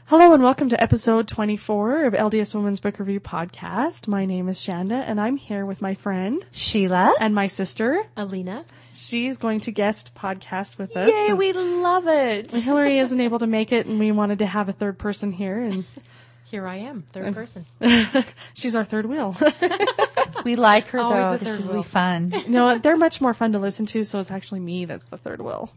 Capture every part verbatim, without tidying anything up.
Hello and welcome to episode twenty-four of L D S Women's Book Review Podcast. My name is Shanda and I'm here with my friend Sheila and my sister Alina. She's going to guest podcast with us. Yay, we love it. Hillary isn't able to make it and we wanted to have a third person here, and here I am, third person. She's our third wheel. We like her Always though. the This third is wheel. really fun. No, they're much more fun to listen to, so it's actually me that's the third wheel.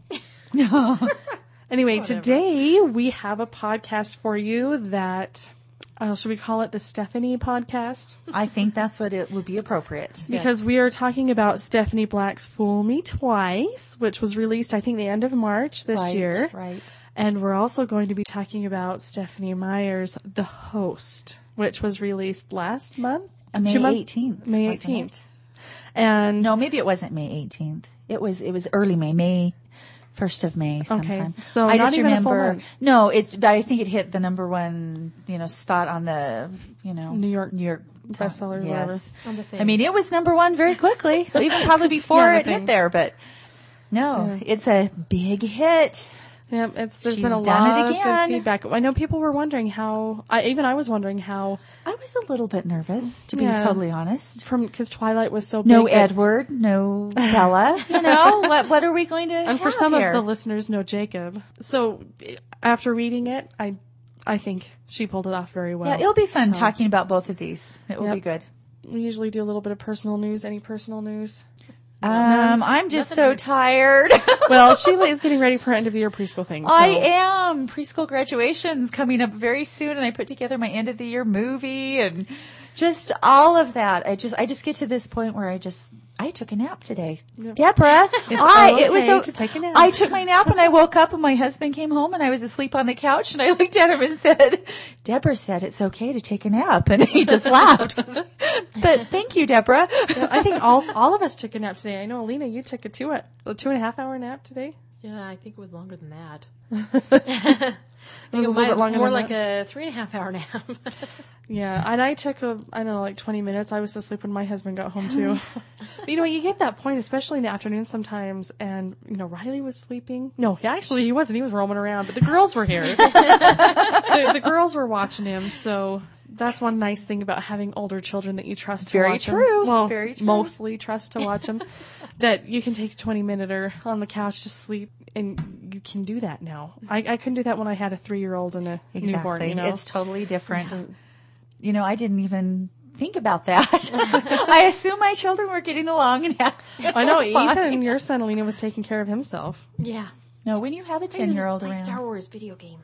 Anyway, Whatever. Today we have a podcast for you that, uh, should we call it the Stephanie podcast? I think that's what it would be appropriate. Because Yes. we are talking about Stephanie Black's Fool Me Twice, which was released, I think, the end of March this right, year. Right. And we're also going to be talking about Stephanie Meyer's The Host, which was released last month? Uh, May Two month- eighteenth. May wasn't eighteenth. it? And No, maybe it wasn't May eighteenth. It was, it was early May, May, first of May sometime. so I not just even a full remember, month. no, it's, but I think it hit the number one, you know, spot on the, you know, New York New York bestseller or yes. On the thing. I mean, it was number one very quickly, even probably before Yeah, the it thing. hit there, but no, it's a big hit. yeah, it's there's She's been a done it lot of again. good feedback. I know people were wondering how, I, even I was wondering how, I was a little bit nervous, to be Yeah. totally honest. from, because Twilight was so No big. that- Edward, no Bella. You know, what what are we going to And have for some here? of the listeners, no Jacob. So after reading it, I I think she pulled it off very well. Yeah, it'll be fun So- talking about both of these. It will Yep. be good. We usually do a little bit of personal news. Any personal news? Um, I'm just nothing so to- tired. Well, Sheila is getting ready for her end of the year preschool thing. So. I am. Preschool graduation's coming up very soon, and I put together my end of the year movie and just all of that. I just I just get to this point where I just I took a nap today. Yep. Deborah, It's I it was okay so, to take a nap. I took my nap and I woke up and my husband came home and I was asleep on the couch and I looked at him and said, Deborah said it's okay to take a nap, and he just laughed. But thank you, Deborah. Yeah, I think all all of us took a nap today. I know, Alina, you took a two a, a two and a half hour nap today. yeah, I think it was longer than that. It was a little bit longer more than like that. a three and a half hour nap. Yeah, and I took a, I don't know, like twenty minutes. I was asleep when my husband got home too. But you know, you get that point, especially in the afternoon sometimes, and, you know, Riley was sleeping. No, actually he wasn't. He was roaming around, but the girls were here. the, the girls were watching him, so that's one nice thing about having older children that you trust to Very watch true. them. Well, Very true. mostly trust to watch them. That you can take a twenty minute on the couch to sleep, and you can do that now. I, I couldn't do that when I had a three-year-old and a Exactly. newborn, you know. It's totally different. You know, I didn't even think about that. I assume my children were getting along and having I know, fun. Ethan, your son, Alina, was taking care of himself. yeah. No, when you have a ten-year-old Play around. Star Wars video game.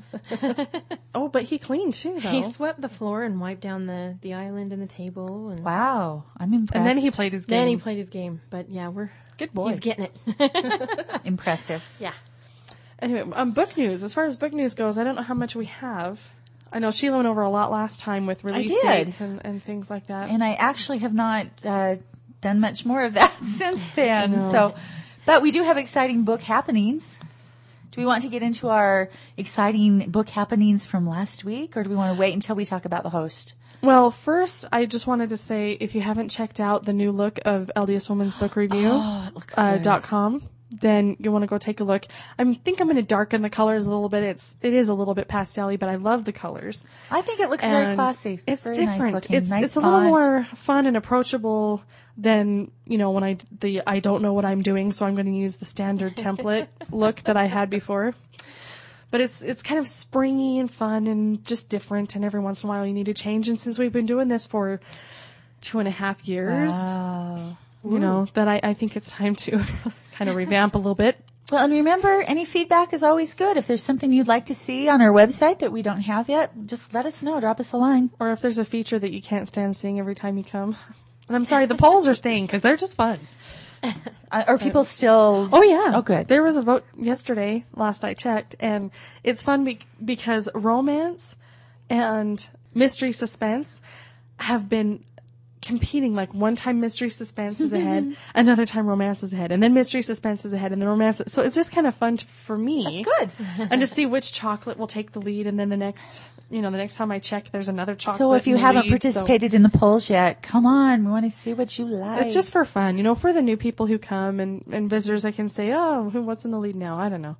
Oh, but he cleaned too, though. He swept the floor and wiped down the, the island and the table, and Wow, I'm impressed. and then he played his game. then he played his game. But yeah, we're Good boy. he's getting it. Impressive. Yeah. Anyway, um, book news. As far as book news goes, I don't know how much we have. I know Sheila went over a lot last time with release did. dates and, and things like that. And I actually have not uh, done much more of that since then. No. So, but we do have exciting book happenings. Do we want to get into our exciting book happenings from last week, or do we want to wait until we talk about the host? Well, first, I just wanted to say, if you haven't checked out the new look of L D S Women's Book Review, Oh, it looks uh, good. dot com, then you want to go take a look. I think I'm going to darken the colors a little bit. It's, it is a little bit pastel-y, but I love the colors. I think it looks very And classy. It's, very different. Nice looking. It's Nice it's a little font. more fun and approachable than, you know, when I d- the I don't know what I'm doing, so I'm going to use the standard template look that I had before. But it's it's kind of springy and fun and just different, and every once in a while you need to change. And since we've been doing this for two and a half years, Wow. you know, that I, I think it's time to kind of revamp a little bit. Well, and remember, any feedback is always good. If there's something you'd like to see on our website that we don't have yet, just let us know. Drop us a line. Or if there's a feature that you can't stand seeing every time you come. And I'm sorry, the polls are staying because they're just fun. Uh, are people still? Oh yeah. Oh, good. There was a vote yesterday, last I checked, and it's fun be- because romance and mystery suspense have been competing. Like one time mystery suspense is ahead, another time romance is ahead, and then mystery suspense is ahead, and then romance. So it's just kind of fun to, for me. Good. And to see which chocolate will take the lead, and then the next, you know, the next time I check, there's another chocolate. So if you in the haven't lead, participated in the polls yet, come on. We want to see what you like. so it's just for fun, you know, for the new people who come and, and visitors that can say, oh, who, what's in the lead now? I don't know.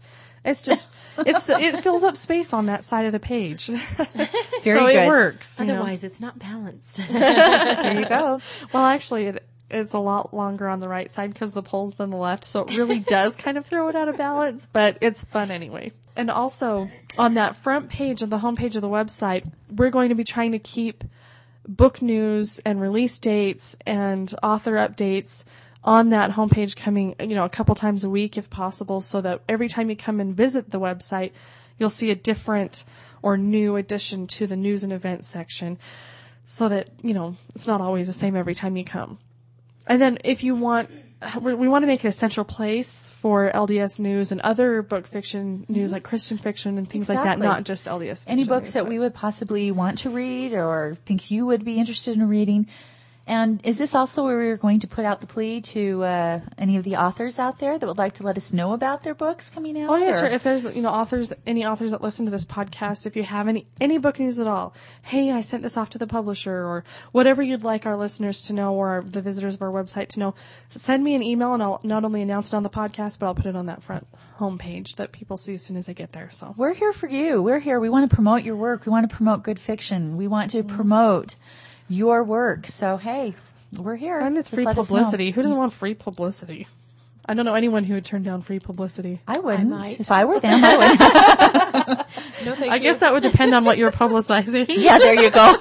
It's just, it's, it fills up space on that side of the page. Very so good. it works. you know. Otherwise, it's not balanced. There you go. Well, actually, it, it's a lot longer on the right side because the pole's than the left. So it really does kind of throw it out of balance, but it's fun anyway. And also on that front page of the homepage of the website, we're going to be trying to keep book news and release dates and author updates on that homepage coming, you know, a couple times a week if possible, so that every time you come and visit the website, you'll see a different or new addition to the news and events section, so that, you know, it's not always the same every time you come. And then if you want, we want to make it a central place for L D S news and other book fiction news, like Christian fiction and things like that, Exactly. not just L D S fiction. Any books news, that but- we would possibly want to read or think you would be interested in reading. And is this also where we're going to put out the plea to uh, any of the authors out there that would like to let us know about their books coming out? Oh yeah, or- sure. If there's, you know, authors, any authors that listen to this podcast, if you have any, any book news at all, hey, I sent this off to the publisher, or whatever you'd like our listeners to know, or our, the visitors of our website to know, send me an email and I'll not only announce it on the podcast, but I'll put it on that front homepage that people see as soon as they get there. So We're here for you. We're here. We want to promote your work. We want to promote good fiction. We want to promote your work. So, hey, we're here. and it's Just free let us know. publicity. Who doesn't want free publicity? I don't know anyone who would turn down free publicity. I wouldn't. might. If I were them, I would. No, thank I you. guess that would depend on what you're publicizing. Yeah, there you go.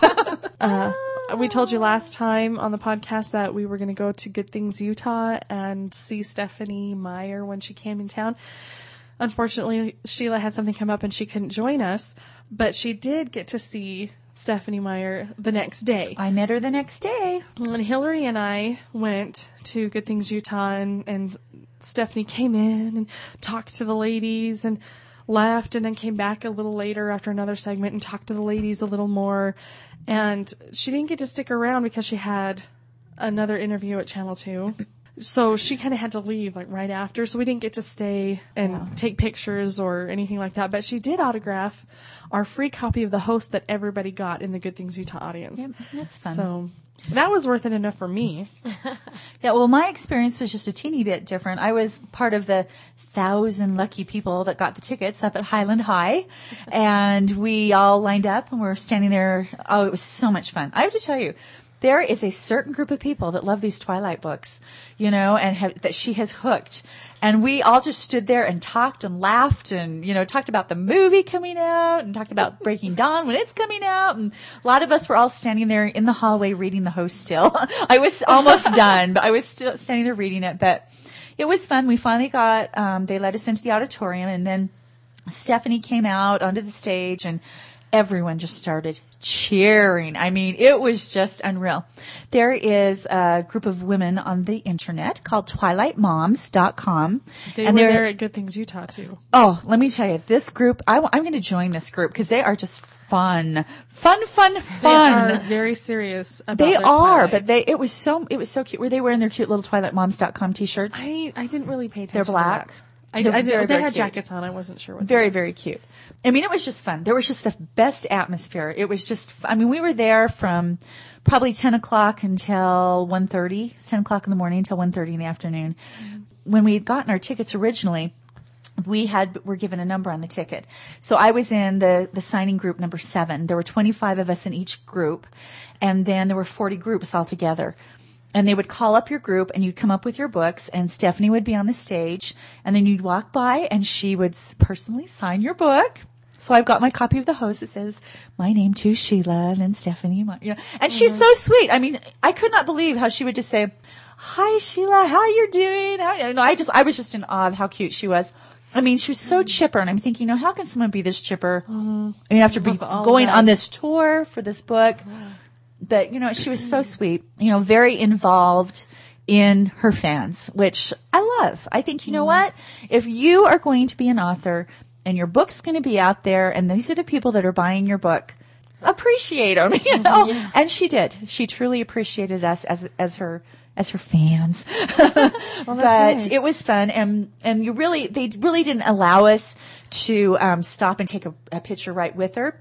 We told you last time on the podcast that we were going to go to Good Things Utah and see Stephanie Meyer when she came in town. Unfortunately, Sheila had something come up and she couldn't join us, but she did get to see Stephanie Meyer the next day. I met her the next day. And Hillary and I went to Good Things Utah, and, and Stephanie came in and talked to the ladies and left, and then came back a little later after another segment and talked to the ladies a little more. And she didn't get to stick around because she had another interview at Channel two. So she kind of had to leave like right after. So we didn't get to stay and Yeah. take pictures or anything like that. But she did autograph our free copy of The Host that everybody got in the Good Things Utah audience. Yep, that's fun. So that was worth it enough for me. Yeah, well, my experience was just a teeny bit different. I was part of the thousand lucky people that got the tickets up at Highland High, and we all lined up and we were standing there. Oh, it was so much fun. I have to tell you, there is a certain group of people that love these Twilight books, you know, and have, that she has hooked. And we all just stood there and talked and laughed and, you know, talked about the movie coming out and talked about Breaking Dawn when it's coming out. And a lot of us were all standing there in the hallway reading The Host still. I was almost done, but I was still standing there reading it. But it was fun. We finally got, um, they let us into the auditorium, and then Stephanie came out onto the stage and everyone just started cheering. I mean, it was just unreal. There is a group of women on the internet called twilight moms dot com. They and were they're, there at Good Things Utah too. oh, let me tell you, this group, I, am going to join this group because they are just fun. Fun, fun, They fun. are very serious about They their are, Twilight. but they, it was so, it was so cute. Were they wearing their cute little twilight moms dot com t-shirts? I, I didn't really pay attention. They're black. To that. I, They're I did, very, they very had cute. jackets on. I wasn't sure what. Very, very cute. I mean, it was just fun. There was just the best atmosphere. It was just, I mean, we were there from probably ten o'clock until one thirty, ten o'clock in the morning until one thirty in the afternoon. Mm-hmm. When we had gotten our tickets originally, we had, were given a number on the ticket. So I was in the, the signing group number seven. There were twenty-five of us in each group, and then there were forty groups altogether. And they would call up your group and you'd come up with your books, and Stephanie would be on the stage, and then you'd walk by and she would personally sign your book. So I've got my copy of The Host that says, my name too, Sheila, and then Stephanie, my, you know, and she's so sweet. I mean, I could not believe how she would just say, hi, Sheila, how you doing? How, you know, I just, I was just in awe of how cute she was. I mean, she was so chipper, and I'm thinking, you know, how can someone be this chipper? Mm-hmm. I mean, after be With all going that. on this tour for this book. But, you know, she was so sweet, you know, very involved in her fans, which I love. I think, you know what? If you are going to be an author and your book's going to be out there, and these are the people that are buying your book, appreciate them, you know? Yeah. And she did. She truly appreciated us as, as her, as her fans. Well, but nice. it was fun. And, and you really, they really didn't allow us to, um, stop and take a, a picture right with her.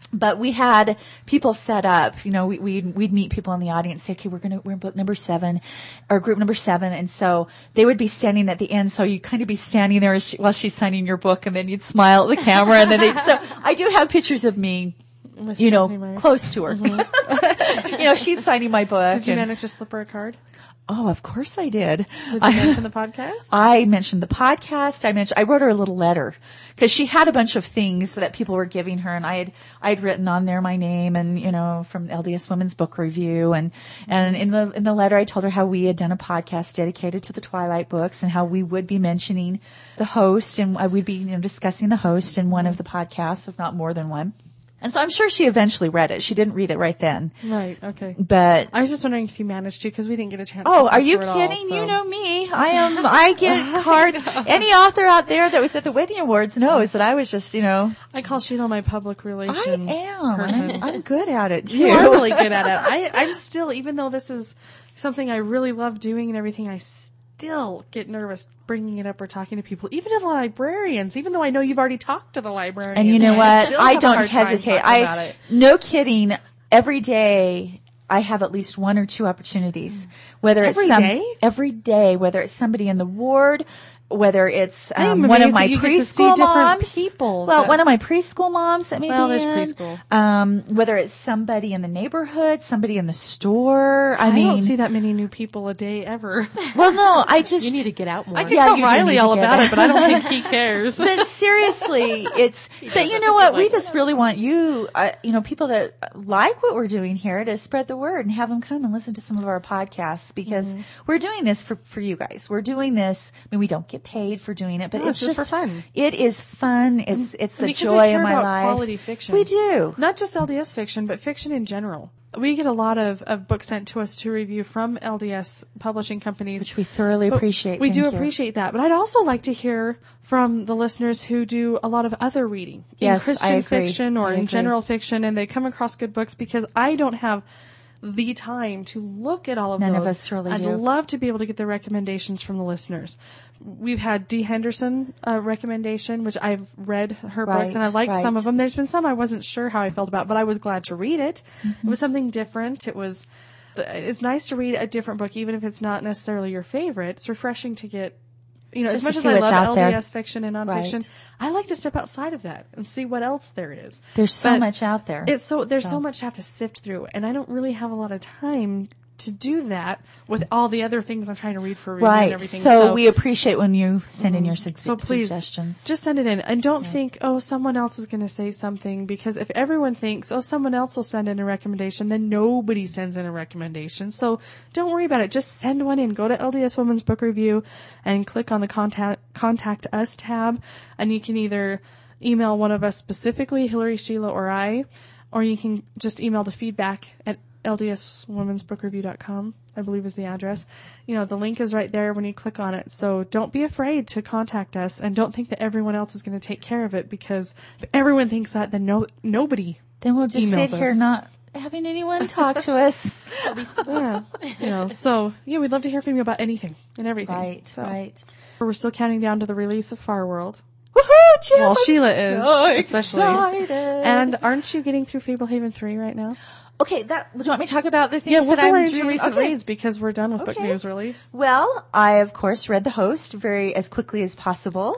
But we had people set up, you know, we, we'd, we'd meet people in the audience, say, okay, we're going to, we're in book number seven or group number seven. And so they would be standing at the end. So you'd kind of be standing there as she, while she's signing your book, and then you'd smile at the camera. And then they, so I do have pictures of me, With you know, Stephanie Meyer. close to her. Mm-hmm. You know, she's signing my book. Did you and- manage to slip her a card? Oh, of course I did. Did you I, mention the podcast? I mentioned the podcast. I mentioned, I wrote her a little letter because she had a bunch of things that people were giving her, and I had, I had written on there my name and, you know, from L D S Women's Book Review. And, and in the, in the letter, I told her how we had done a podcast dedicated to the Twilight books and how we would be mentioning the host, and we'd be, you know, discussing the host in one of the podcasts, if not more than one. And so I'm sure she eventually read it. She didn't read it right then. Right. Okay. But I was just wondering if you managed to, because we didn't get a chance. Oh, to are talk you through it all, kidding? so. You know me. I am, I get cards. Any author out there that was at the Whitney Awards knows that I was just, you know. I call Sheila my public relations I am. person. I'm, I'm good at it too. You are really good at it. I, I'm still, even though this is something I really love doing and everything, I still get nervous bringing it up or talking to people, even to the librarians, even though I know you've already talked to the librarian. And you know what? still I have a don't hard time hesitate. talking about I, it. no kidding. Every day I have at least one or two opportunities, whether Every it's some, day? every day, whether it's somebody in the ward, whether it's I um, am one of amazed my that you get to see preschool different moms. people Well, that- one of my preschool moms that may Well, be there's in. preschool. Um, whether it's somebody in the neighborhood, somebody in the store. I, I mean, don't see that many new people a day ever. well, no, I just You need to get out more. I can Yeah, tell you do Riley need to all get about it. it, but I don't think he cares. But seriously, it's, but you know what? We just really want you, uh, you know, people that like what we're doing here to spread the word and have them come and listen to some of our podcasts, because Mm-hmm. we're doing this for, for you guys. We're doing this. I mean, we don't get paid for doing it, but No, it's, it's just for fun. It is fun. It's, it's the because joy we care of my about life. quality fiction. We do. Not just L D S fiction, but fiction in general. We get a lot of, of books sent to us to review from L D S publishing companies. Which we thoroughly But appreciate. We Thank do you. appreciate that. But I'd also like to hear from the listeners who do a lot of other reading in Yes, I Christian agree. fiction or I in agree. general fiction, and they come across good books, because I don't have the time to look at all of None those. of us really I'd do. love to be able to get the recommendations from the listeners. We've had Dee Henderson uh, recommendation, which I've read her books, and I Right, liked some right. of them. There's been some I wasn't sure how I felt about, but I was glad to read it. Mm-hmm. It was something different. It was, it's nice to read a different book, even if it's not necessarily your favorite. It's refreshing to get, you know, Just as much to as see I what's love out L D S there. fiction and nonfiction, Right. I like to step outside of that and see what else there is. There's so But much out there. It's so, there's so. So. much to have to sift through, and I don't really have a lot of time to do that with all the other things I'm trying to read for review and Right. everything. So, we appreciate when you send in your su- So please, suggestions. just send it in. And don't think, oh, someone else is going to say something, because if everyone thinks, oh, someone else will send in a recommendation, then nobody sends in a recommendation. So don't worry about it. Just send one in. Go to L D S Women's Book Review and click on the contact, contact us tab. And you can either email one of us specifically, Hillary, Sheila, or I, or you can just email to feedback at L D S womens book review dot com, I believe is the address. You know, the link is right there when you click on it. So don't be afraid to contact us, and don't think that everyone else is going to take care of it, because if everyone thinks that, then no, nobody. Then we'll just emails sit here us. not having anyone talk to us. Yeah, you know, so yeah, we'd love to hear from you about anything and everything. Right, So, right. We're still counting down to the release of Far World. Woohoo, Jill! Well, I'm Sheila is, so especially. excited. And aren't you getting through Fablehaven three right now? Okay, that, do you want me to talk about the things Yeah, we'll that go I'm right into reading? recent Okay. reads, because we're done with book Okay. news, really. Well, I of course read The Host very as quickly as possible,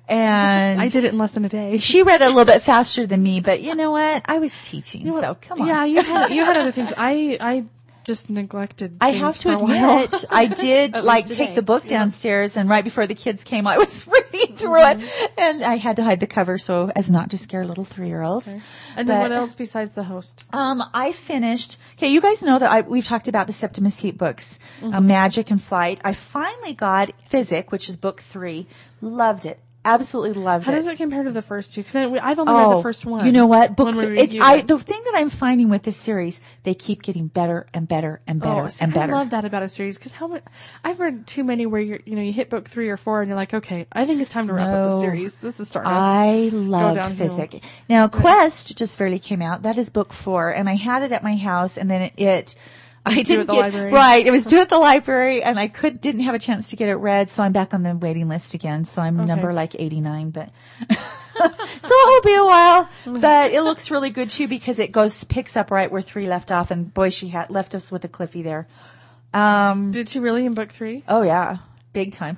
and I did it in less than a day. She read it a little bit faster than me, but you know what? I was teaching, You know so what? come on. Yeah, you had you had other things. I I just neglected. I things have for to a while. admit, I did At like least take today. the book downstairs, and right before the kids came, I was reading through Mm-hmm. it, and I had to hide the cover so as not to scare little three-year-olds. Okay. And then But- what else besides the host? Um, I finished. Okay, you guys know that I, we've talked about the Septimus Heap books, uh, Magic and Flight. I finally got Physic, which is book three. Loved it. Absolutely loved How it. does it compare to the first two? Because I've only read the first one. You know what? Book when we th- it's, reviewed I, it. the thing that I'm finding with this series, they keep getting better and better and better Oh, see, and better. I love that about a series, because how much I've read too many where you're, you know, you hit book three or four and you're like, okay, I think it's time to wrap up the No. series. This is starting. I loved downhill. Physic. Now, Quest just barely came out. That is book four, and I had it at my house, and then it, it I due at didn't the get library. right. It was due at the library, and I could didn't have a chance to get it read, so I'm back on the waiting list again. So I'm Okay. number like eighty-nine, but it'll be a while, but it looks really good too because it goes, picks up right where three left off, and boy, she had left us with a cliffy there. Um, Did she really in book three? oh yeah, big time.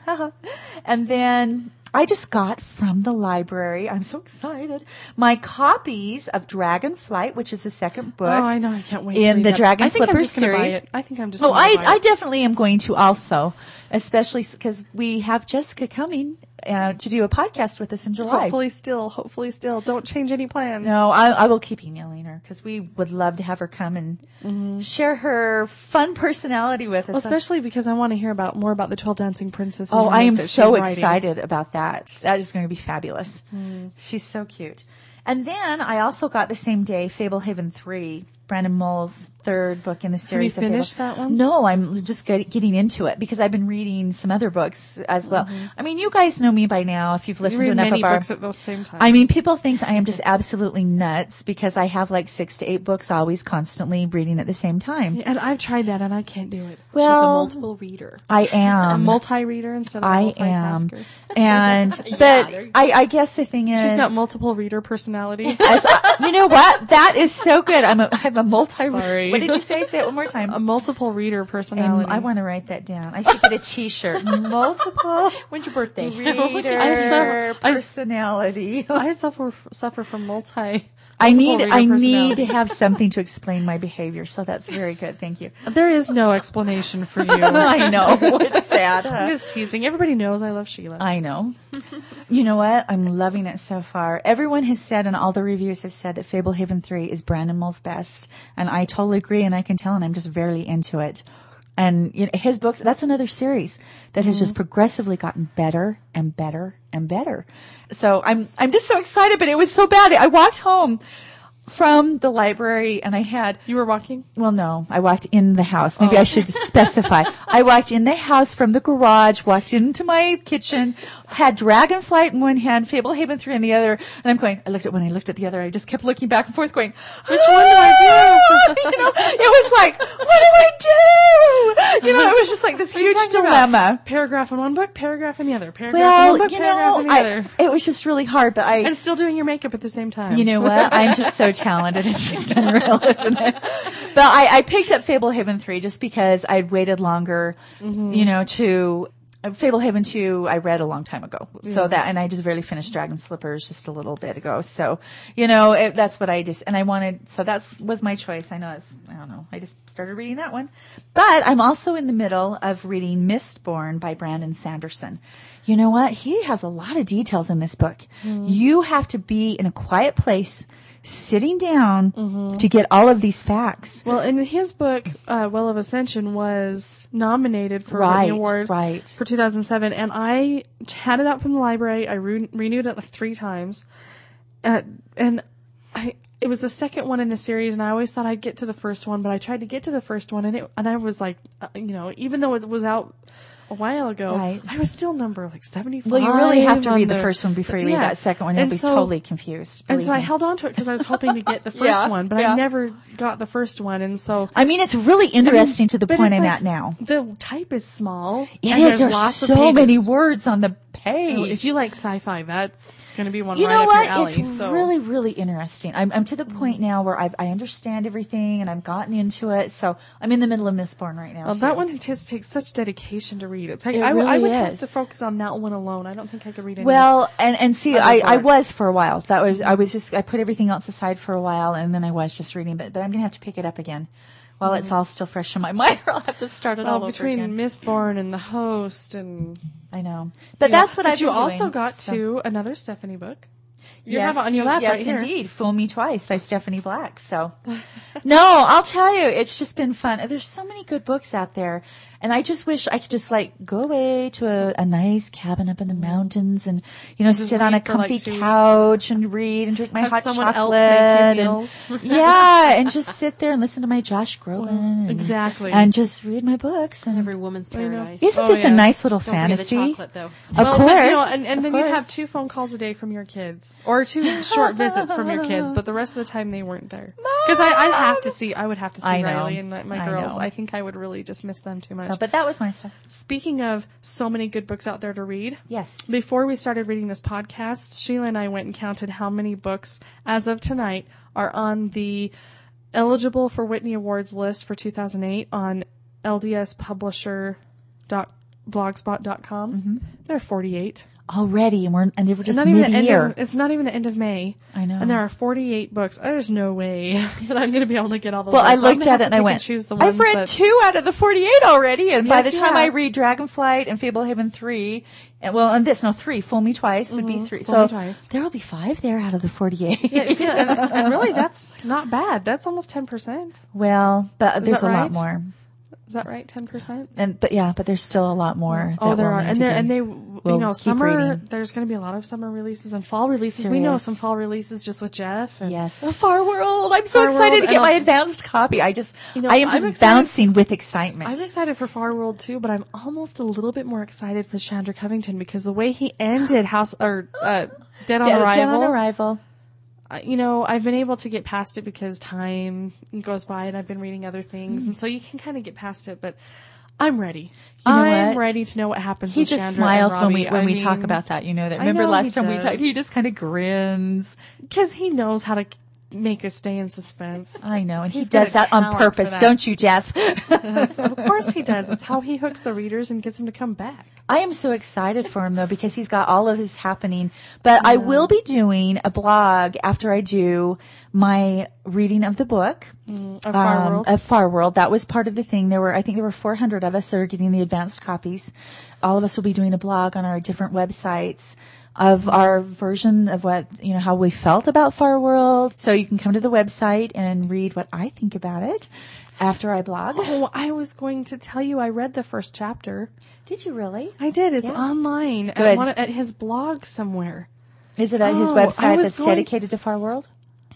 And then I just got from the library, I'm so excited, my copies of Dragonflight, which is the second book. Oh, I know. I can't wait. in to read the that. Dragon I think I'm Flippers just gonna buy series. it. I think I'm just. Oh, gonna I, buy I it. definitely am going to also, especially because we have Jessica coming uh, to do a podcast with us in July. Hopefully, still. Hopefully, still. Don't change any plans. No, I, I will keep emailing her because we would love to have her come and Mm-hmm. share her fun personality with us. Well, especially because I want to hear about more about the twelve Dancing Princesses. Oh, I am that so she's writing. excited about that. That is going to be fabulous. Mm. She's so cute. And then I also got the same day Fablehaven three, Brandon Mull's third book in the series. Have you of finished Fable. that one? No, I'm just get, getting into it because I've been reading some other books as well. Mm-hmm. I mean, you guys know me by now if you've You listened to read enough many of our books at the same time. I mean, people think I am just absolutely nuts because I have like six to eight books always constantly reading at the same time. and I've tried that, and I can't do it. She's a Well, multiple reader. I A am. multi-reader instead of a I am. multitasker. And, but there you go. I, I guess the thing is, She's got multiple reader personality. as I- you know what? That is so good. I'm a, I'm a multi, Sorry. what did you say? Say it one more time. A multiple reader personality. Um, I want to write that down. I should get a t-shirt. Multiple When's your birthday? reader I suffer- I- personality. I suffer suffer from multi. I multiple need, reader I need personality. to have something to explain my behavior. So that's very good. Thank you. There is no explanation for you. I know. It's sad. I'm huh? just teasing. Everybody knows I love Sheila. I know. You know what? I'm loving it so far. Everyone has said, and all the reviews have said, that Fablehaven three is Brandon Mull's best. And I totally agree, and I can tell, and I'm just very into it. And you know, his books, that's another series that has just progressively gotten better and better and better. So I'm, I'm just so excited, but it was so bad. I walked home from the library and I had, You were walking? well, no, I walked in the house. Maybe I should specify. I walked in the house from the garage, walked into my kitchen, had Dragonflight in one hand, Fablehaven three in the other, and I'm going, I looked at one, I looked at the other, I just kept looking back and forth going, which one do I do? You know, it was like, what do I do? You know, it was just like this What are you huge talking about? dilemma. Paragraph in one book, paragraph in the other. Paragraph in Well, one book, you paragraph know, in the I, other. it was just really hard, but I, And still doing your makeup at the same time. you know what? I'm just so talented. It's just unreal, isn't it? But I, I picked up Fablehaven three just because I'd waited longer, Mm-hmm. you know, to uh, Fablehaven two I read a long time ago. So that, and I just barely finished Dragon Slippers just a little bit ago. So, you know, it, that's what I just, and I wanted, so that's was my choice. I know it's, I don't know. I just started reading that one. But I'm also in the middle of reading Mistborn by Brandon Sanderson. You know what? He has a lot of details in this book. Mm. You have to be in a quiet place, sitting down Mm-hmm. to get all of these facts. Well, in his book, uh, Well of Ascension was nominated for Right, the award right. for two thousand seven, and I had it out from the library. I re- renewed it like three times, uh, and I it was the second one in the series, and I always thought I'd get to the first one, but I tried to get to the first one, and it and I was like, uh, you know, even though it was out a while ago, Right. I was still number like seventy-five. Well, you really have to on read the first one before you read Yeah. that second one. You'll And be so- totally confused. And believe so I me. held on to it because I was hoping to get the first Yeah, one, but yeah. I never got the first one, and so I mean, it's really interesting to the but point it's I'm like, at now. The type is small. It and is. There's There's lots of so pages. many words on the page. Oh, if you like sci-fi, that's going to be one You right know up what? your alley. It's so. really, really interesting. I'm, I'm to the point now where I've, I understand everything and I've gotten into it. So I'm in the middle of Mistborn right now. Well, too. that one just takes such dedication to read. It's like It I, w- I really would have is. to focus on that one alone. I don't think I could read any. Well, and, and see, Other I, I parts. was for a while. That was, I was just, I put everything else aside for a while and then I was just reading, but, but I'm going to have to pick it up again while it's all still fresh in my mind or I'll have to start it all well, over between again. Mistborn and The Host and I know. But Yeah. that's what but I've you been also doing, got so. to another Stephanie book. You Yes, have it on your lap yes, right here. indeed. Fool Me Twice by Stephanie Black. So, no, I'll tell you, it's just been fun. There's so many good books out there. And I just wish I could just like go away to a, a nice cabin up in the mountains and, you know, Just sit on a read for, like, comfy two weeks. couch and read and drink my Have hot someone chocolate. else make you and- meals. yeah, and just sit there and listen to my Josh Groban. and- exactly. And just read my books. And Every woman's I know. paradise. isn't Oh, this a yeah. nice little Don't forget the fantasy? chocolate, though. Of well, course. but, you know, and, and of then you'd course. have two phone calls a day from your kids, or two short visits from your kids, but the rest of the time they weren't there. Because I, I'd have to see, I would have to see I know. Riley and my, my I girls. know. I think I would really just miss them too much. So, but that was my stuff. Speaking of so many good books out there to read, Yes. before we started reading this podcast, Sheila and I went and counted how many books, as of tonight, are on the eligible for Whitney Awards list for two thousand eight on L D S publisher dot blogspot dot com. Mm-hmm. There are forty-eight. Already, and we're and they were It's just not even the end mid-year. of, it's not even the end of May. I know. And there are forty-eight books. There's no way that I'm going to be able to get all those. Well, I books. So I'm looked gonna at have it to and I pick went, choose the ones I've read that, two out of the forty-eight already. And by Yes, the you time I have. read Dragonflight and Fablehaven three, and well, and this, no, three, Fool Me Twice would be three. Fool So Me Twice. there will be five there out of the forty-eight. Yeah, so, and, and really, that's not bad. That's almost ten percent. Well, but there's that a lot right? more. Is that right? ten percent? And, but yeah, but there's still a lot more. Oh, that there we'll are, need and to there, do. and they, We'll you know, keep summer. reading. There's going to be a lot of summer releases and fall releases. We know Serious. some fall releases just with Jeff. And Yes. A Far World. I'm so Far excited World, to get and my I'll- advanced copy. I just, You know, I am I'm just excited- bouncing with excitement. I'm excited for Far World too, but I'm almost a little bit more excited for Chandra Covington because the way he ended House or uh, Dead on Dead- Arrival. Dead on Arrival. uh, you know, I've been able to get past it because time goes by and I've been reading other things, Mm. and so you can kind of get past it. But I'm ready. You know I'm what? ready to know what happens. He with just Chandra smiles and when we Robbie. when I we talk mean, about that. You know that. I Remember know last he time we does. talked, he just kind of grins. because he knows how to make us stay in suspense. I know, and He's he does got a that on talent purpose, for that. don't you, Jeff? Of course he does. It's how he hooks the readers and gets them to come back. I am so excited for him though because he's got all of this happening. But I will be doing a blog after I do my reading of the book. Of Far um, World. Of Far World. That was part of the thing. There were, I think there were four hundred of us that are getting the advanced copies. All of us will be doing a blog on our different websites of our version of what, you know, how we felt about Far World. So you can come to the website and read what I think about it after I blog. Oh, I was going to tell you I read the first chapter. Did you really? I did. It's Yeah. online It's at, good. one, at his blog somewhere. Is it at his Oh, I website was that's going- dedicated to Far World?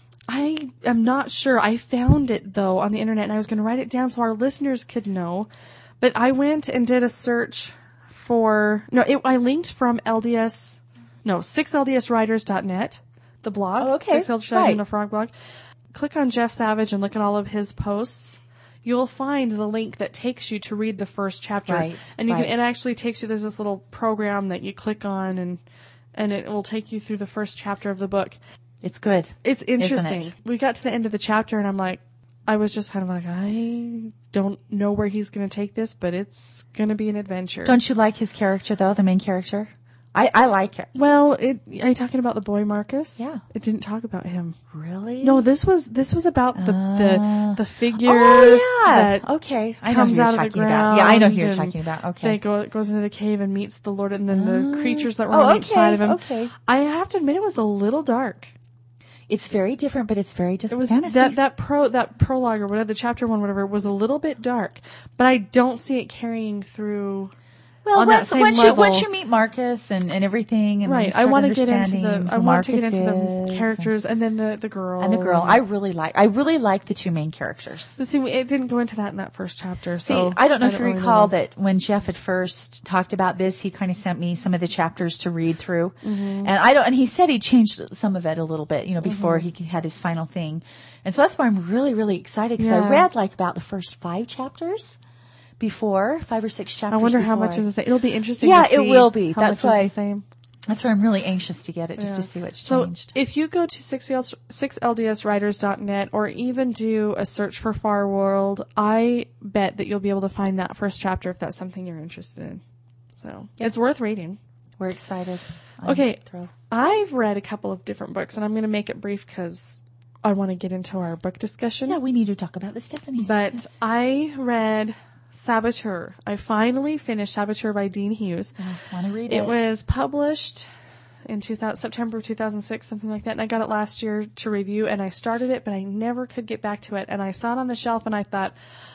I am not sure. I found it though on the internet and I was going to write it down so our listeners could know. But I went and did a search for, no, it, I linked from L D S, no, six L D S writers dot net, the blog. Oh, okay. six L D S Right. and a Frog blog. Click on Jeff Savage and look at all of his posts. You'll find the link that takes you to read the first chapter. Right, And you right. can, it actually takes you, there's this little program that you click on and, and it will take you through the first chapter of the book. It's good. It's interesting. it? We got to the end of the chapter and I'm like, I was just kind of like, I don't know where he's going to take this, but it's going to be an adventure. Don't you like his character though, the main character? I, I like it. well, it, are you talking about the boy Marcus? Yeah. It didn't talk about him. Really? No, this was, this was about the, the, the figure Oh yeah. that okay. I know who comes you're out of the talking about. Yeah, I know who you're ground and talking about. Okay. They go, goes into the cave and meets the Lord and then the creatures that were Oh, on each okay, side of him. okay. I have to admit it was a little dark. It's very different, but it's very just It was fantasy. that that pro that prologue or whatever the chapter one whatever was a little bit dark, but I don't see it carrying through. well, on that once, same once you level. once you meet Marcus and, and everything, and then you Right, I start want to get into understanding the I who want to get Marcus into the is characters and then the the girl and, and the girl. I really like. I really like the two main characters. But see, it didn't go into that in that first chapter. See, So I don't know if you really recall know. that when Jeff had first talked about this, he kind of sent me some of the chapters to read through, Mm-hmm. and I don't. And he said he changed some of it a little bit, you know, before Mm-hmm. he had his final thing, and so that's why I'm really, really excited because Yeah. I read like about the first five chapters before, five or six I chapters. wonder how before. much is the same. It'll be interesting. Yeah, to it see will be. How That's much why- is the same. That's why I'm really anxious to get it, just Yeah. to see what's So changed. if you go to six L D S writers dot net or even do a search for Far World, I bet that you'll be able to find that first chapter if that's something you're interested in. So it's worth reading. We're excited. I'm Okay, thrilled. I've read a couple of different books, and I'm going to make it brief because I want to get into our book discussion. Yeah, we need to talk about the Stephanies. But Yes. I read Saboteur. I finally finished Saboteur by Dean Hughes. I want to read it. It was published in two thousand, September of two thousand six, something like that. And I got it last year to review, and I started it, but I never could get back to it. And I saw it on the shelf, and I thought,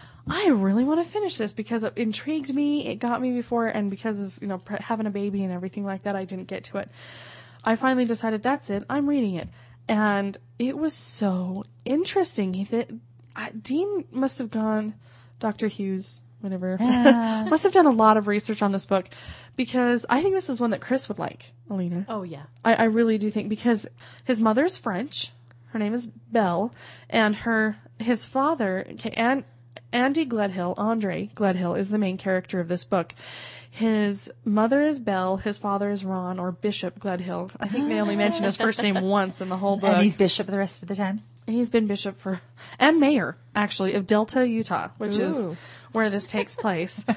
I really want to finish this because it intrigued me. It got me before, and because of, you know, pre- having a baby and everything like that, I didn't get to it. I finally decided, that's it. I'm reading it. And it was so interesting. He, the, I, Dean must have gone, Doctor Hughes, whatever, Ah. must have done a lot of research on this book because I think this is one that Chris would like, Alina. Oh, yeah. I, I really do think because his mother's French. Her name is Belle, and her his father, okay, and Andy Gledhill, Andre Gledhill, is the main character of this book. His mother is Belle, his father is Ron, or Bishop Gledhill. I think they only mention his first name once in the whole book. And he's bishop the rest of the time? He's been bishop for, and mayor, actually, of Delta, Utah, which Ooh. is where this takes place.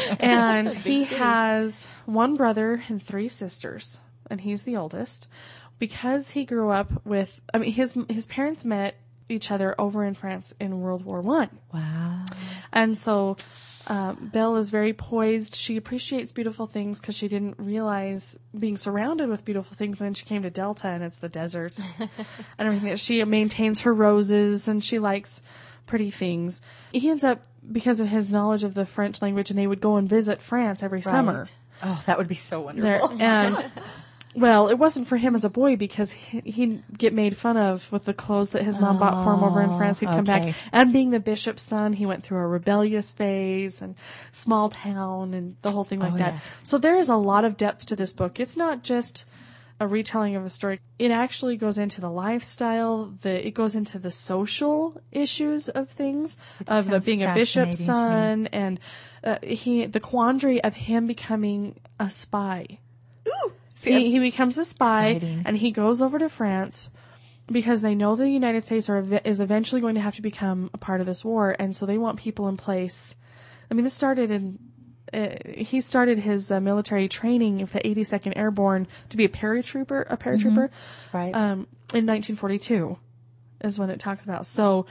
And he has one brother and three sisters, and he's the oldest. Because he grew up with, I mean, his his parents met each other over in France in World War One. Wow. And so um, Belle is very poised. She appreciates beautiful things because she didn't realize being surrounded with beautiful things. And then she came to Delta, and it's the deserts and everything. She maintains her roses, and she likes pretty things. He ends up, because of his knowledge of the French language, and they would go and visit France every Right. summer. Oh, that would be so wonderful. There, and well, it wasn't for him as a boy because he, he'd get made fun of with the clothes that his mom bought for him over in France. He'd come okay. back, and being the bishop's son, he went through a rebellious phase and small town and the whole thing like Oh, that. yes. So there is a lot of depth to this book. It's not just a retelling of a story. It actually goes into the lifestyle, the it goes into the social issues of things, It of the sounds being a bishop's fascinating to me. son, and uh, he the quandary of him becoming a spy. He, he becomes a spy, Exciting. and he goes over to France because they know the United States are is eventually going to have to become a part of this war, and so they want people in place. I mean, this started in uh, he started his uh, military training with the eighty-second Airborne to be a paratrooper, a paratrooper, Right. um, in nineteen forty-two is when it talks about. So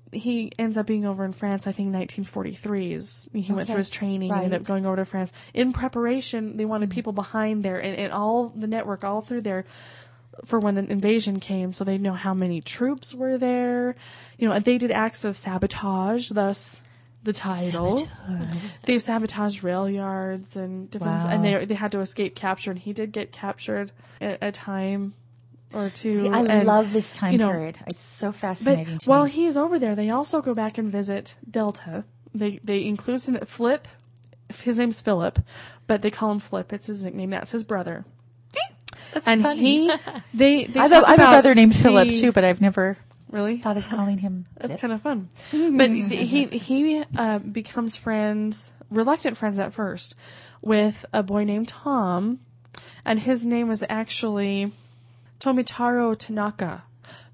he ends up being over in France, I think nineteen forty-three is, he went Okay. through his training and ended Right. up going over to France. In preparation, they wanted people behind there and, and all the network all through there for when the invasion came, so they know how many troops were there. You know, and they did acts of sabotage, thus the title. They sabotaged rail yards and different, Wow. and they they had to escape capture, and he did get captured at a time or two. See, I and, love this time you know, period. It's so But fascinating to while me. he's over there, they also go back and visit Delta. They they include him Flip. His name's Philip, but they call him Flip. It's his nickname. That's his brother. That's And funny. he, they, they I have, talk a, I have a about brother named Philip the- too, but I've never Really? thought of calling him. That's Philip. kind of fun. But th- he he uh, becomes friends, reluctant friends at first, with a boy named Tom, and his name was actually Tomitaro Tanaka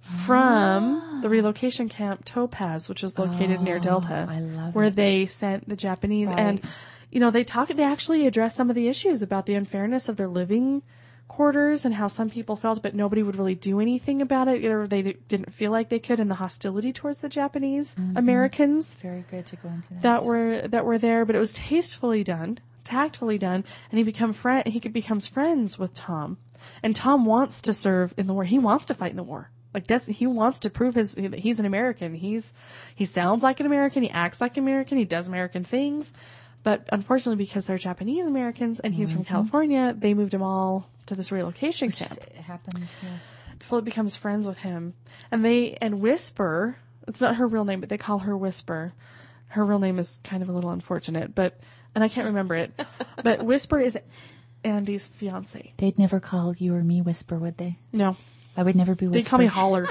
from the relocation camp Topaz, which is located near Delta, I love where it. they sent the Japanese. And Right. you know, they talk. They actually address some of the issues about the unfairness of their living quarters and how some people felt, but nobody would really do anything about it. Either they d- didn't feel like they could, and the hostility towards the Japanese Americans Very good to go into that. that were that were there. But it was tastefully done, tactfully done, and he become friend. He becomes friends with Tom, and Tom wants to serve in the war. He wants to fight in the war. Like that's he wants to prove his that he's an American. He's he sounds like an American. He acts like an American. He does American things. But unfortunately, because they're Japanese Americans and he's from California, they moved him all to this relocation camp. It happened, yes. Philip becomes friends with him, and they and Whisper. It's not her real name, but they call her Whisper. Her real name is kind of a little unfortunate, but and I can't remember it. But Whisper is Andy's fiance. They'd never call you or me Whisper, would they? No, I would never be Whisper. they call me Holler.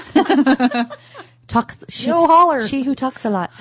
Talk, she, Yo, Holler. She who talks a lot.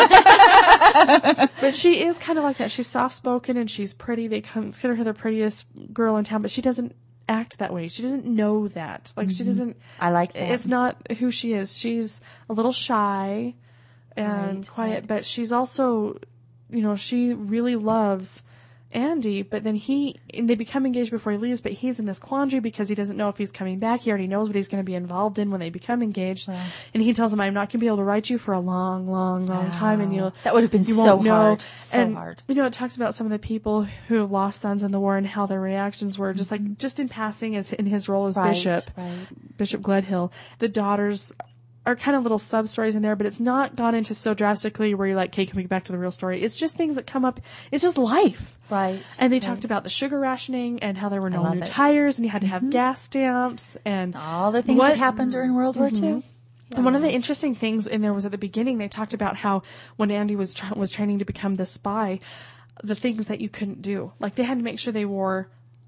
But she is kind of like that. She's soft spoken and she's pretty. They consider her the prettiest girl in town, but she doesn't act that way. She doesn't know that. Like she doesn't. I like that. It's not who she is. She's a little shy and Right, quiet, right. but she's also, you know, she really loves Andy, but then he, and they become engaged before he leaves, but he's in this quandary because he doesn't know if he's coming back. He already knows what he's going to be involved in when they become engaged. Wow. And he tells him, I'm not going to be able to write you for a long, long, long time. And you'll, That would have been you so won't know. hard. So and, hard. You know, it talks about some of the people who have lost sons in the war and how their reactions were just like, just in passing as in his role as Right, bishop, right. Bishop Gledhill. The daughters are kind of little sub stories in there, but it's not gone into so drastically where you're like, okay, can we get back to the real story? It's just things that come up. It's just life. Right. And they right. talked about the sugar rationing and how there were no love new it. tires and you had to have gas stamps and all the things what- that happened during World War Two. and one of the interesting things in there was at the beginning, they talked about how when Andy was tra- was training to become the spy, the things that you couldn't do. Like they had to make sure they wore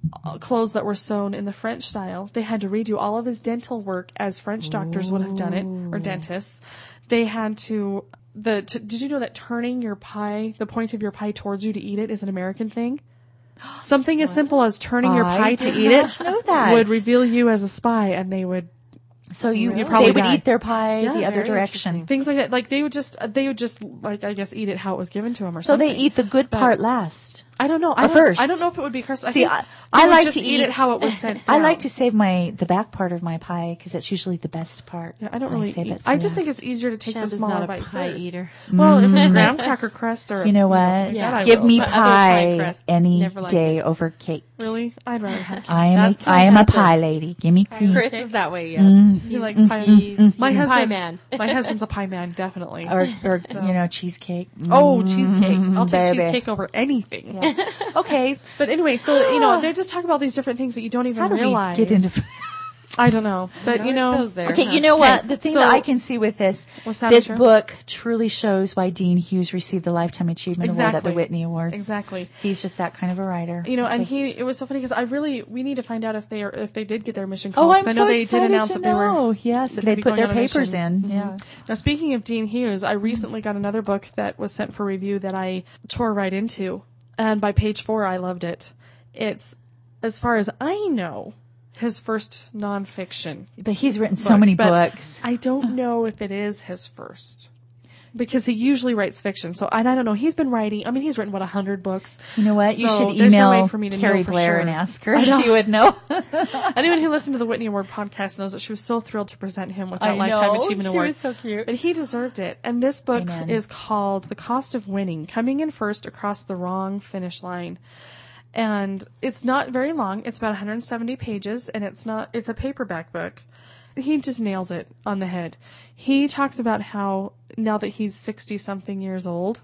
uh, clothes that were sewn in the French style. They had to redo all of his dental work as French doctors would have done it, or dentists. They had to, the, t- did you know that turning your pie, the point of your pie towards you to eat it is an American thing? Something as simple as turning your I pie to did eat not it know that. would reveal you as a spy, and they would, So you, You'd probably they would die. eat their pie Yeah, the other very direction. things like that. Like they would just, they would just, like, I guess, eat it how it was given to them or So something. they eat the good But- part last. I don't know. I Or don't, first. I don't know if it would be cursed. I See, think I, they I would like just to eat it how it was sent down. I like to save my the back part of my pie because it's usually the best part. Yeah, I don't And really save eat. it for I just think last. it's easier to take Shab the is smaller not a bite pie first. eater. Well, if it's graham cracker crust or You know something what? like that, I Give will. me But other pie pie crust, any never liked day it. over cake. Really, I'd rather have. I am a, That's I how am a it has pie it. lady. Give me cream. Chris is that way, yes. Mm-hmm. He likes pie. He's, he's My a pie husband's man. my husband's a pie man, definitely. Or, or you know, cheesecake. Oh, cheesecake! I'll take baby. cheesecake over anything. Okay. But anyway, so you know, they just talk about these different things that you don't even How do realize. we get into? I don't know, but you Always know, goes there, Okay, huh? you know what? Okay, The thing so- that I can see with this, What's that, this Michelle? book truly shows why Dean Hughes received the Lifetime Achievement Award at Exactly. the Whitney Awards. Exactly. He's just that kind of a writer. You know, and Just- he, it was so funny because I really, we need to find out if they are, if they did get their mission Oh, call. I'm 'cause I so know they excited did announce to that they were. know. Yes, that gonna they be put going their on a papers mission. in. Yeah. Now, speaking of Dean Hughes, I recently got another book that was sent for review that I tore right into. And by page four, I loved it. It's, as far as I know, his first nonfiction. But he's written so book, many but books. I don't know if it is his first. Because he usually writes fiction. So, and I don't know, he's been writing, I mean, he's written, what, a hundred books? You know what? You So should there's no email way for me to Carrie know for Blair sure. and ask her. I know. She would know. Anyone who listened to the Whitney Award podcast knows that she was so thrilled to present him with that I Lifetime know. Achievement She Award. was so cute. But he deserved it. And this book Amen. is called The Cost of Winning, Coming in First Across the Wrong Finish Line. And it's not very long. It's about one hundred seventy pages, and it's not, it's a paperback book. He just nails it on the head. He talks about how, now that he's sixty something years old,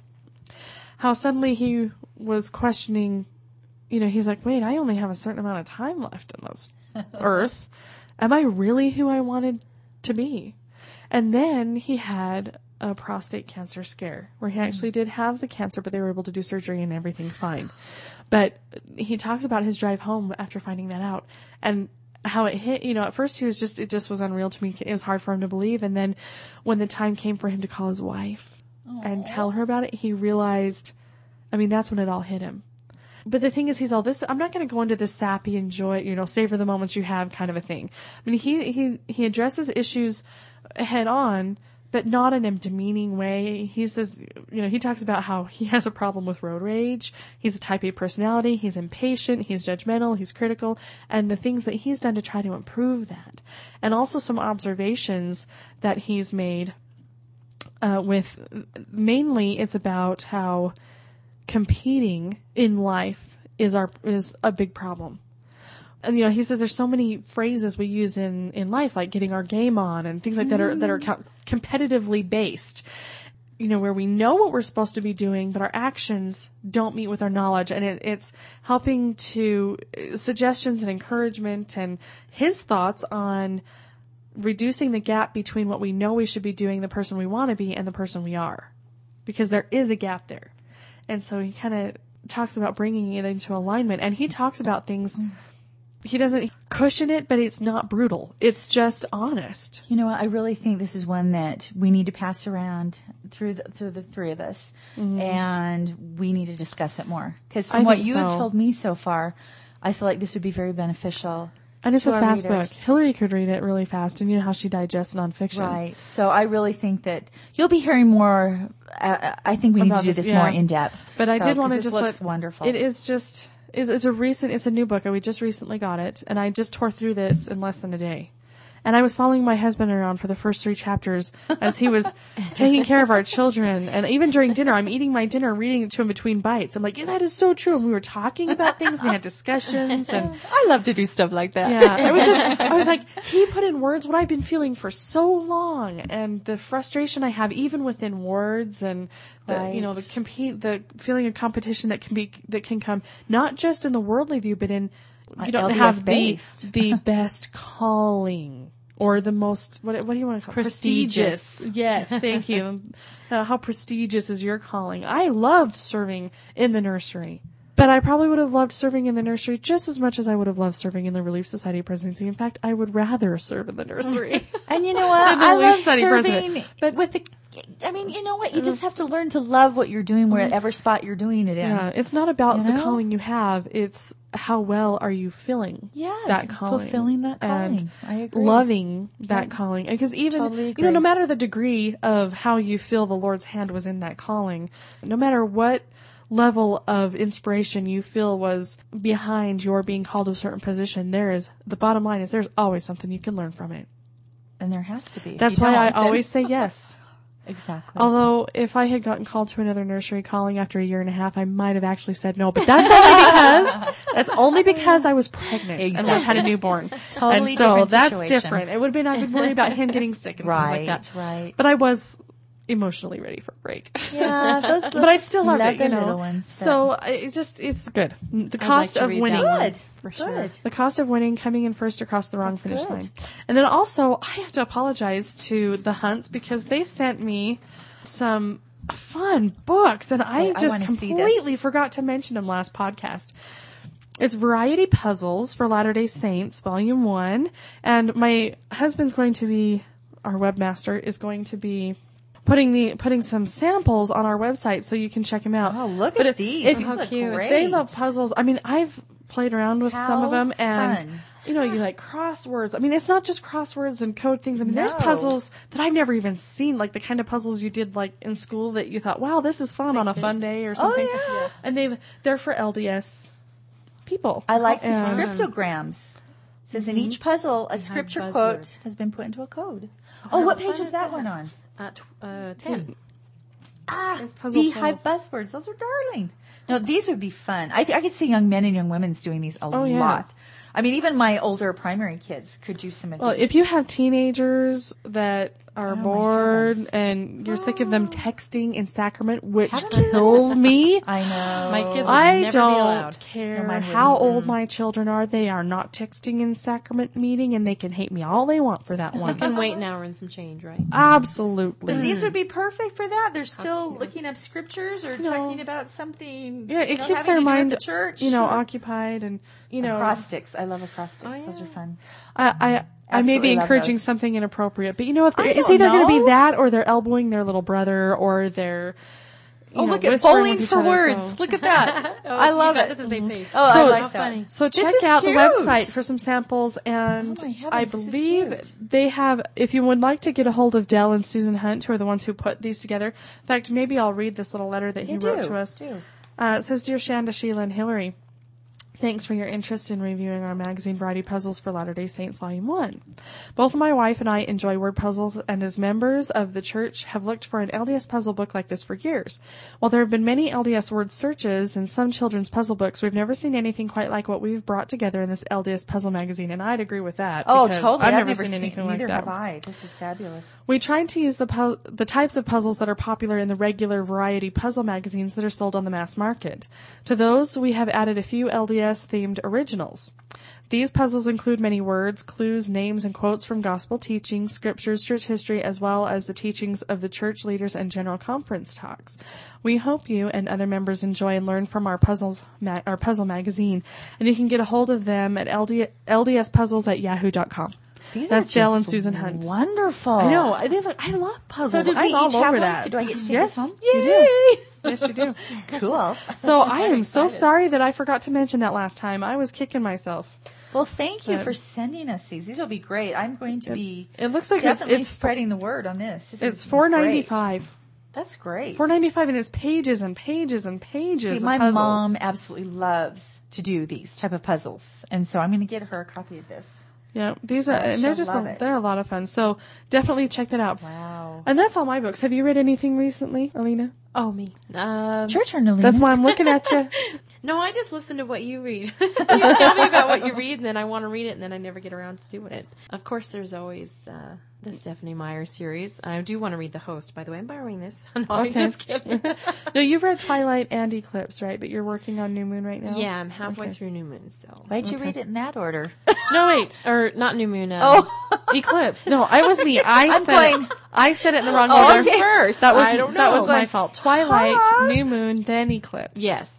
how suddenly he was questioning, you know, he's like, wait, I only have a certain amount of time left in this earth. Am I really who I wanted to be? And then he had a prostate cancer scare where he actually did have the cancer, but they were able to do surgery and everything's fine. But he talks about his drive home after finding that out and how it hit, you know, at first he was just, it just was unreal to me. It was hard for him to believe. And then when the time came for him to call his wife and tell her about it, he realized, I mean, that's when it all hit him. But the thing is, he's all this, I'm not going to go into this sappy, enjoy, you know, savor the moments you have kind of a thing. I mean, he, he, he addresses issues head on, but not in a demeaning way. He says, you know, he talks about how he has a problem with road rage. He's a type A personality. He's impatient. He's judgmental. He's critical. And the things that he's done to try to improve that. And also some observations that he's made, uh, with, mainly it's about how competing in life is our, is a big problem. And, you know, he says there's so many phrases we use in, in life, like getting our game on and things like that are, that are co- competitively based, you know, where we know what we're supposed to be doing, but our actions don't meet with our knowledge. And it, it's helping to uh, suggestions and encouragement and his thoughts on reducing the gap between what we know we should be doing, the person we want to be, and the person we are, because there is a gap there. And so he kind of talks about bringing it into alignment, and he talks about things. He doesn't cushion it, but it's not brutal. It's just honest. You know what? I really think this is one that we need to pass around through the, through the three of us, and we need to discuss it more. Because from I what think you have so. told me so far, I feel like this would be very beneficial. And it's to a our fast readers. book. Hillary could read it really fast, and you know how she digests nonfiction. Right. So I really think that you'll be hearing more. Uh, I think we need About to do this, this more yeah. in depth. But I So, did want 'cause to this just looks let, wonderful. It is just is it's a recent it's a new book. We just recently got it, and I just tore through this in less than a day. And I was following my husband around for the first three chapters as he was taking care of our children. And even during dinner, I'm eating my dinner, reading it to him between bites. I'm like, yeah, that is so true. And we were talking about things and we had discussions. And I love to do stuff like that. yeah, it was just, I was like, he put in words what I've been feeling for so long. And the frustration I have even within words and the, you know, the Right. compete, the feeling of competition that can be, that can come not just in the worldly view, but in, you don't L D S have the, based. the best calling or the most, what, what do you want to call it? Prestigious. Prestigious. Yes, thank you. Uh, how prestigious is your calling? I loved serving in the nursery. But I probably would have loved serving in the nursery just as much as I would have loved serving in the Relief Society presidency. In fact, I would rather serve in the nursery. And you know what? The I Relief love Society serving president. But with the, I mean, you know what? You just have to learn to love what you're doing wherever spot you're doing it in. yeah, it's not about You the know? calling you have. It's how well are you filling Yes, that calling. fulfilling that calling. And I agree. loving that calling. Because even, Totally you know, agree. no matter the degree of how you feel the Lord's hand was in that calling, no matter what level of inspiration you feel was behind your being called to a certain position, there is, the bottom line is there's always something you can learn from it. And there has to be. If That's you why I don't, then- always say yes. Exactly. Although, if I had gotten called to another nursery calling after a year and a half, I might have actually said no. But that's only because that's only because I was pregnant and I had a newborn. Totally and so different that's situation. different. It would have been I would worry about him getting sick and right, things like that. right. But I was emotionally ready for a break. Yeah, those But I still loved love it, you the know. little ones, but- So I- it just it's good. The I'd cost like to of read winning. that one. Good. For sure. Good. The cost of winning, coming in first across the wrong That's finish good. line. And then also, I have to apologize to the Hunts because they sent me some fun books, and I Oh, I just wanna see this. completely forgot to mention them last podcast. It's Variety Puzzles for Latter-day Saints, Volume one, and my husband's going to be, our webmaster is going to be putting the putting some samples on our website so you can check them out. Oh, look But at if- these. if- These How look cute. great. they love puzzles. I mean, I've played around with some of How them, and fun. you know, you like crosswords. I mean, it's not just crosswords and code things. I mean, there's No. puzzles that I've never even seen, like the kind of puzzles you did like in school that you thought, "Wow, this is fun on a fun day" or something. yeah. And they they're for L D S people. I like the And- scriptograms. It says in each puzzle, a scripture quote buzzwords. has been put into a code. Oh, what page is that one on? At tw- uh, ten. Ah, It's puzzle beehive buzzwords. Those are darling. No, these would be fun. I, I could see young men and young women's doing these a Oh, yeah. lot. I mean, even my older primary kids could do some of Well, these. if you have teenagers that are Oh, my bored heavens. and you're sick of them texting in sacrament, which Haven't you? kills me. I know. My kids would I never be don't allowed. care No, mine how wouldn't. old my children are. They are not texting in sacrament meeting, and they can hate me all they want for that You one. can wait an hour and some change, right? Absolutely. But these would be perfect for that. They're still looking up scriptures or know. talking about something. Yeah, you it know, keeps having their to do with mind, the church, you know, or- occupied, and you know, acrostics. I love acrostics. Those are fun. I, I, I may Absolutely be love encouraging those. something inappropriate, but you know, if I it's don't either going to be know. that or they're elbowing their little brother or they're, you Oh, know, look at whispering bowling with each for other, words. so- Look at that. I love you it. got to the same page. Oh, So- I like How that. funny. So This check is out the cute. website for some samples, and Oh my heavens, I this is believe cute. they have. If you would like to get a hold of Dell and Susan Hunt, who are the ones who put these together. In fact, maybe I'll read this little letter that he You wrote do, to us. do. Uh, it says, "Dear Shanda, Sheila, and Hillary, thanks for your interest in reviewing our magazine Variety Puzzles for Latter-day Saints Volume one. Both my wife and I enjoy word puzzles, and as members of the church have looked for an L D S puzzle book like this for years. While there have been many L D S word searches and some children's puzzle books, we've never seen anything quite like what we've brought together in this L D S puzzle magazine, and I'd agree with that. Oh, because totally. I've, I've never, seen anything like neither that. have I. This is fabulous. We tried to use the pu- the types of puzzles that are popular in the regular variety puzzle magazines that are sold on the mass market. To those, we have added a few L D S-themed originals. These puzzles include many words, clues, names, and quotes from gospel teachings, scriptures, church history, as well as the teachings of the church leaders and general conference talks. We hope you and other members enjoy and learn from our puzzles, ma- our puzzle magazine, and you can get a hold of them at L D- ldspuzzles at yahoo dot com. These That's are Dell just and Susan Hunt. Wonderful. I know. I, they look- I love puzzles. So did I'm we all each over have one? that. Do I get to take yes, this home? you do. Yes, you do. Cool. So I am so excited. sorry that I forgot to mention that last time. I was kicking myself. Well, thank you But- for sending us these. These will be great. I'm going to be It looks like it's definitely it's, spreading the word on this. This it's is four ninety great. five. That's great. Four ninety five, and it's pages and pages and pages. See, my of puzzles. mom absolutely loves to do these type of puzzles, and so I'm going to get her a copy of this. Yeah, these are, Uh, and they're she'll just a, love it. they're a lot of fun. So definitely check that out. Wow. And that's all my books. Have you read anything recently, Alina? Oh, me. Um, It's your turn, Alina. That's why I'm looking at you. No, I just listen to what you read. You tell me about what you read, and then I want to read it, and then I never get around to doing it. Of course, there's always uh, the Stephanie Meyer series. I do want to read The Host, by the way. I'm borrowing this. No, I'm Okay. just kidding. No, you've read Twilight and Eclipse, right? But you're working on New Moon right now. Yeah, I'm halfway Okay. through New Moon, so. Why'd you read it in that order? No, wait. Or not New Moon. Uh, Oh, Eclipse. No, I was me. I I'm said going- it. I said it in the wrong Oh, order okay. first. That was I don't know. that was my fault. Twilight, Huh? New Moon, then Eclipse. Yes.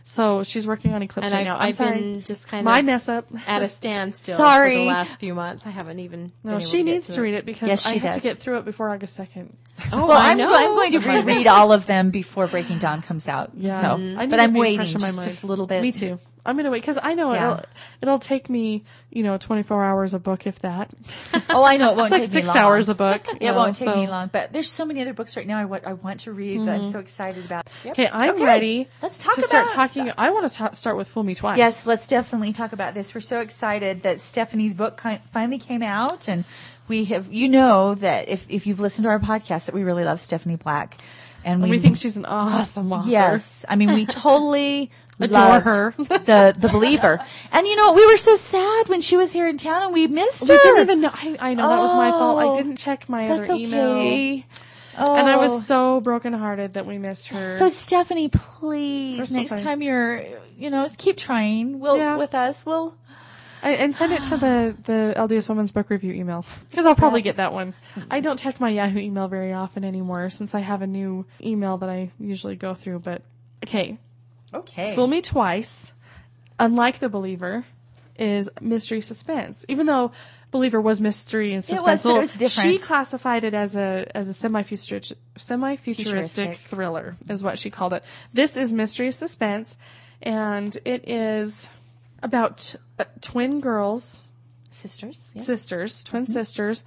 So she's working on Eclipse And right I've, now. I'm I've sorry. been just kind My of mess up. at a standstill Sorry. for the last few months. I haven't even. No, been able she to get needs to read it because Yes, I she have to does. get through it before August second. Oh, Well, I I'm, know. I'm going to reread all of them before Breaking Dawn comes out. Yeah. So, Mhm. I need but to I'm be waiting fresh in my just mind. a little bit. Me too. I'm gonna wait because I know Yeah. it'll it'll take me, you know, twenty-four hours a book, if that. Oh, I know it won't It's like take six me long. hours a book. you It know, won't take so- me long. But there's so many other books right now I want, I want to read that I'm so excited about. Yep. Okay, I'm Okay, ready. let's talk to start about- talking. I want to ta- start with Fool Me Twice. Yes, let's definitely talk about this. We're so excited that Stephanie's book ki- finally came out, and we have, you know, that if if you've listened to our podcast, that we really love Stephanie Black, and we think she's an awesome author. yes, I mean we totally Adore loved her. the the Believer, and you know we were so sad when she was here in town and we missed We her. didn't even know. I, I know that was my fault. I Oh, didn't check my That's other email, okay. Oh. and I was so brokenhearted that we missed her. So Stephanie, please, We're so next sorry. time you're, you know, keep trying. We'll Yeah. with us. We'll. I, and send it to the, the L D S Women's Book Review email because I'll probably get that one. I don't check my Yahoo email very often anymore since I have a new email that I usually go through. But okay, Okay. Fool Me Twice, unlike The Believer, is mystery suspense. Even though Believer was mystery and suspense, but it was different. she classified it as a as a semi-futuristic, semi-futuristic Futuristic. thriller, is what she called it. This is mystery suspense, and it is about uh, twin girls, Sisters. Yeah. sisters, twin sisters,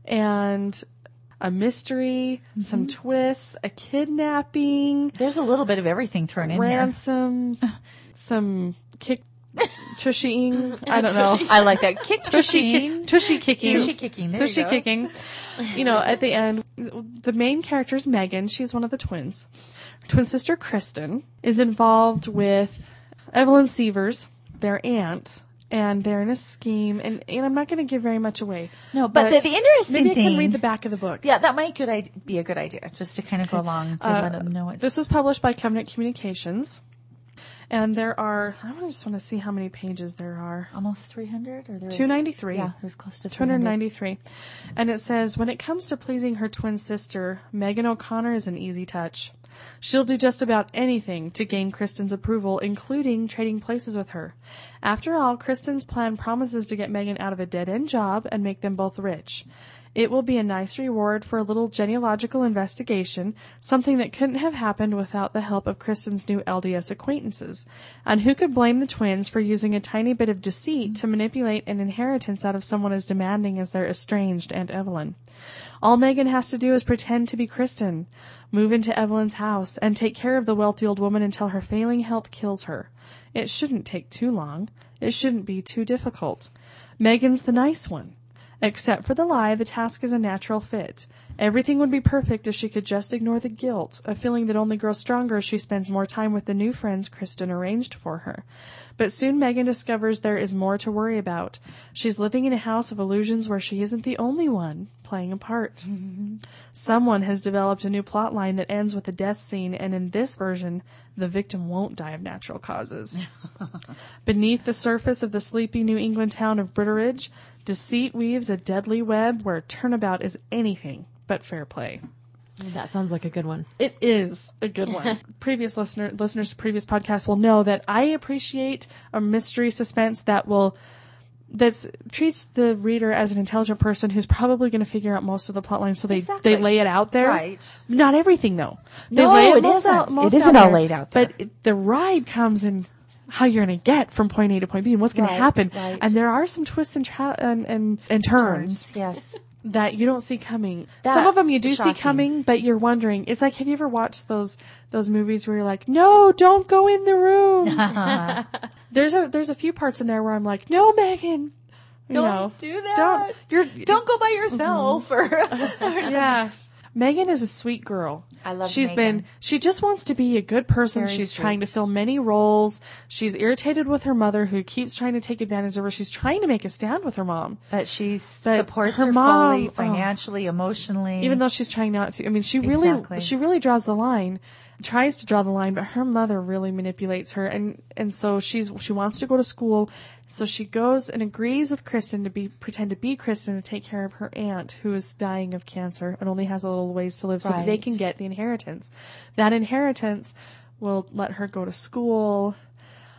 and a mystery, some twists, a kidnapping, There's a little bit of everything thrown in there. ransom, some kick, tushying. I don't know. I like that. Kick Tushy, tushing. ki- tushy kicking. Tushy kicking. There you Tushy go. kicking. You know, at the end, the main character is Megan. She's one of the twins. Her twin sister, Kristen, is involved with Evelyn Severs, their aunt, and they're in a scheme. And, and I'm not going to give very much away. No, but the- the interesting maybe I can thing- read the back of the book. Yeah, that might good ide- be a good idea, just to kind of go along to let them know it's. This was published by Covenant Communications. And there are, I just want to see how many pages there are. almost three hundred, or there was two ninety-three. Yeah, it was close to two hundred three hundred. ninety-three. And it says, when it comes to pleasing her twin sister, Megan O'Connor is an easy touch. She'll do just about anything to gain Kristen's approval, including trading places with her. After all, Kristen's plan promises to get Megan out of a dead-end job and make them both rich. It will be a nice reward for a little genealogical investigation, something that couldn't have happened without the help of Kristen's new L D S acquaintances. And who could blame the twins for using a tiny bit of deceit to manipulate an inheritance out of someone as demanding as their estranged Aunt Evelyn? All Megan has to do is pretend to be Kristen, move into Evelyn's house, and take care of the wealthy old woman until her failing health kills her. It shouldn't take too long. It shouldn't be too difficult. Megan's the nice one. Except for the lie, the task is a natural fit. Everything would be perfect if she could just ignore the guilt, a feeling that only grows stronger as she spends more time with the new friends Kristen arranged for her. But soon Megan discovers there is more to worry about. She's living in a house of illusions where she isn't the only one playing a part. Someone has developed a new plot line that ends with a death scene, and in this version, the victim won't die of natural causes. Beneath the surface of the sleepy New England town of Britteridge, deceit weaves a deadly web where turnabout is anything but fair play. That sounds like a good one. It is a good one. Previous listener, listeners to previous podcasts will know that I appreciate a mystery suspense that will that treats the reader as an intelligent person who's probably going to figure out most of the plot lines, so they Exactly. they lay it out there. Right. Not everything though. They No, lay it most isn't. out, most It isn't out all there, laid out there. But it, the ride comes in how you're going to get from point A to point B and what's going Right, to happen. right. And there are some twists and tra- and, and and turns Yes. that you don't see coming. That- Some of them you do shocking. see coming, but you're wondering. It's like, have you ever watched those those movies where you're like, no, don't go in the room. there's a there's a few parts in there where I'm like, no, Megan, you Don't know, do that. Don't you're Don't go by yourself. Or, yeah. Megan is a sweet girl. I love She's Megan. been, she just wants to be a good person. Very She's sweet. trying to fill many roles. She's irritated with her mother who keeps trying to take advantage of her. She's trying to make a stand with her mom. But she But supports her her, mom- fully, oh. financially, emotionally. Even though she's trying not to. I mean, she really, Exactly. she really draws the line, tries to draw the line, but her mother really manipulates her. And, and so she's, she wants to go to school. So she goes and agrees with Kristen to be, pretend to be Kristen to take care of her aunt who is dying of cancer and only has a little ways to live so that they Right. can get the inheritance. That inheritance will let her go to school,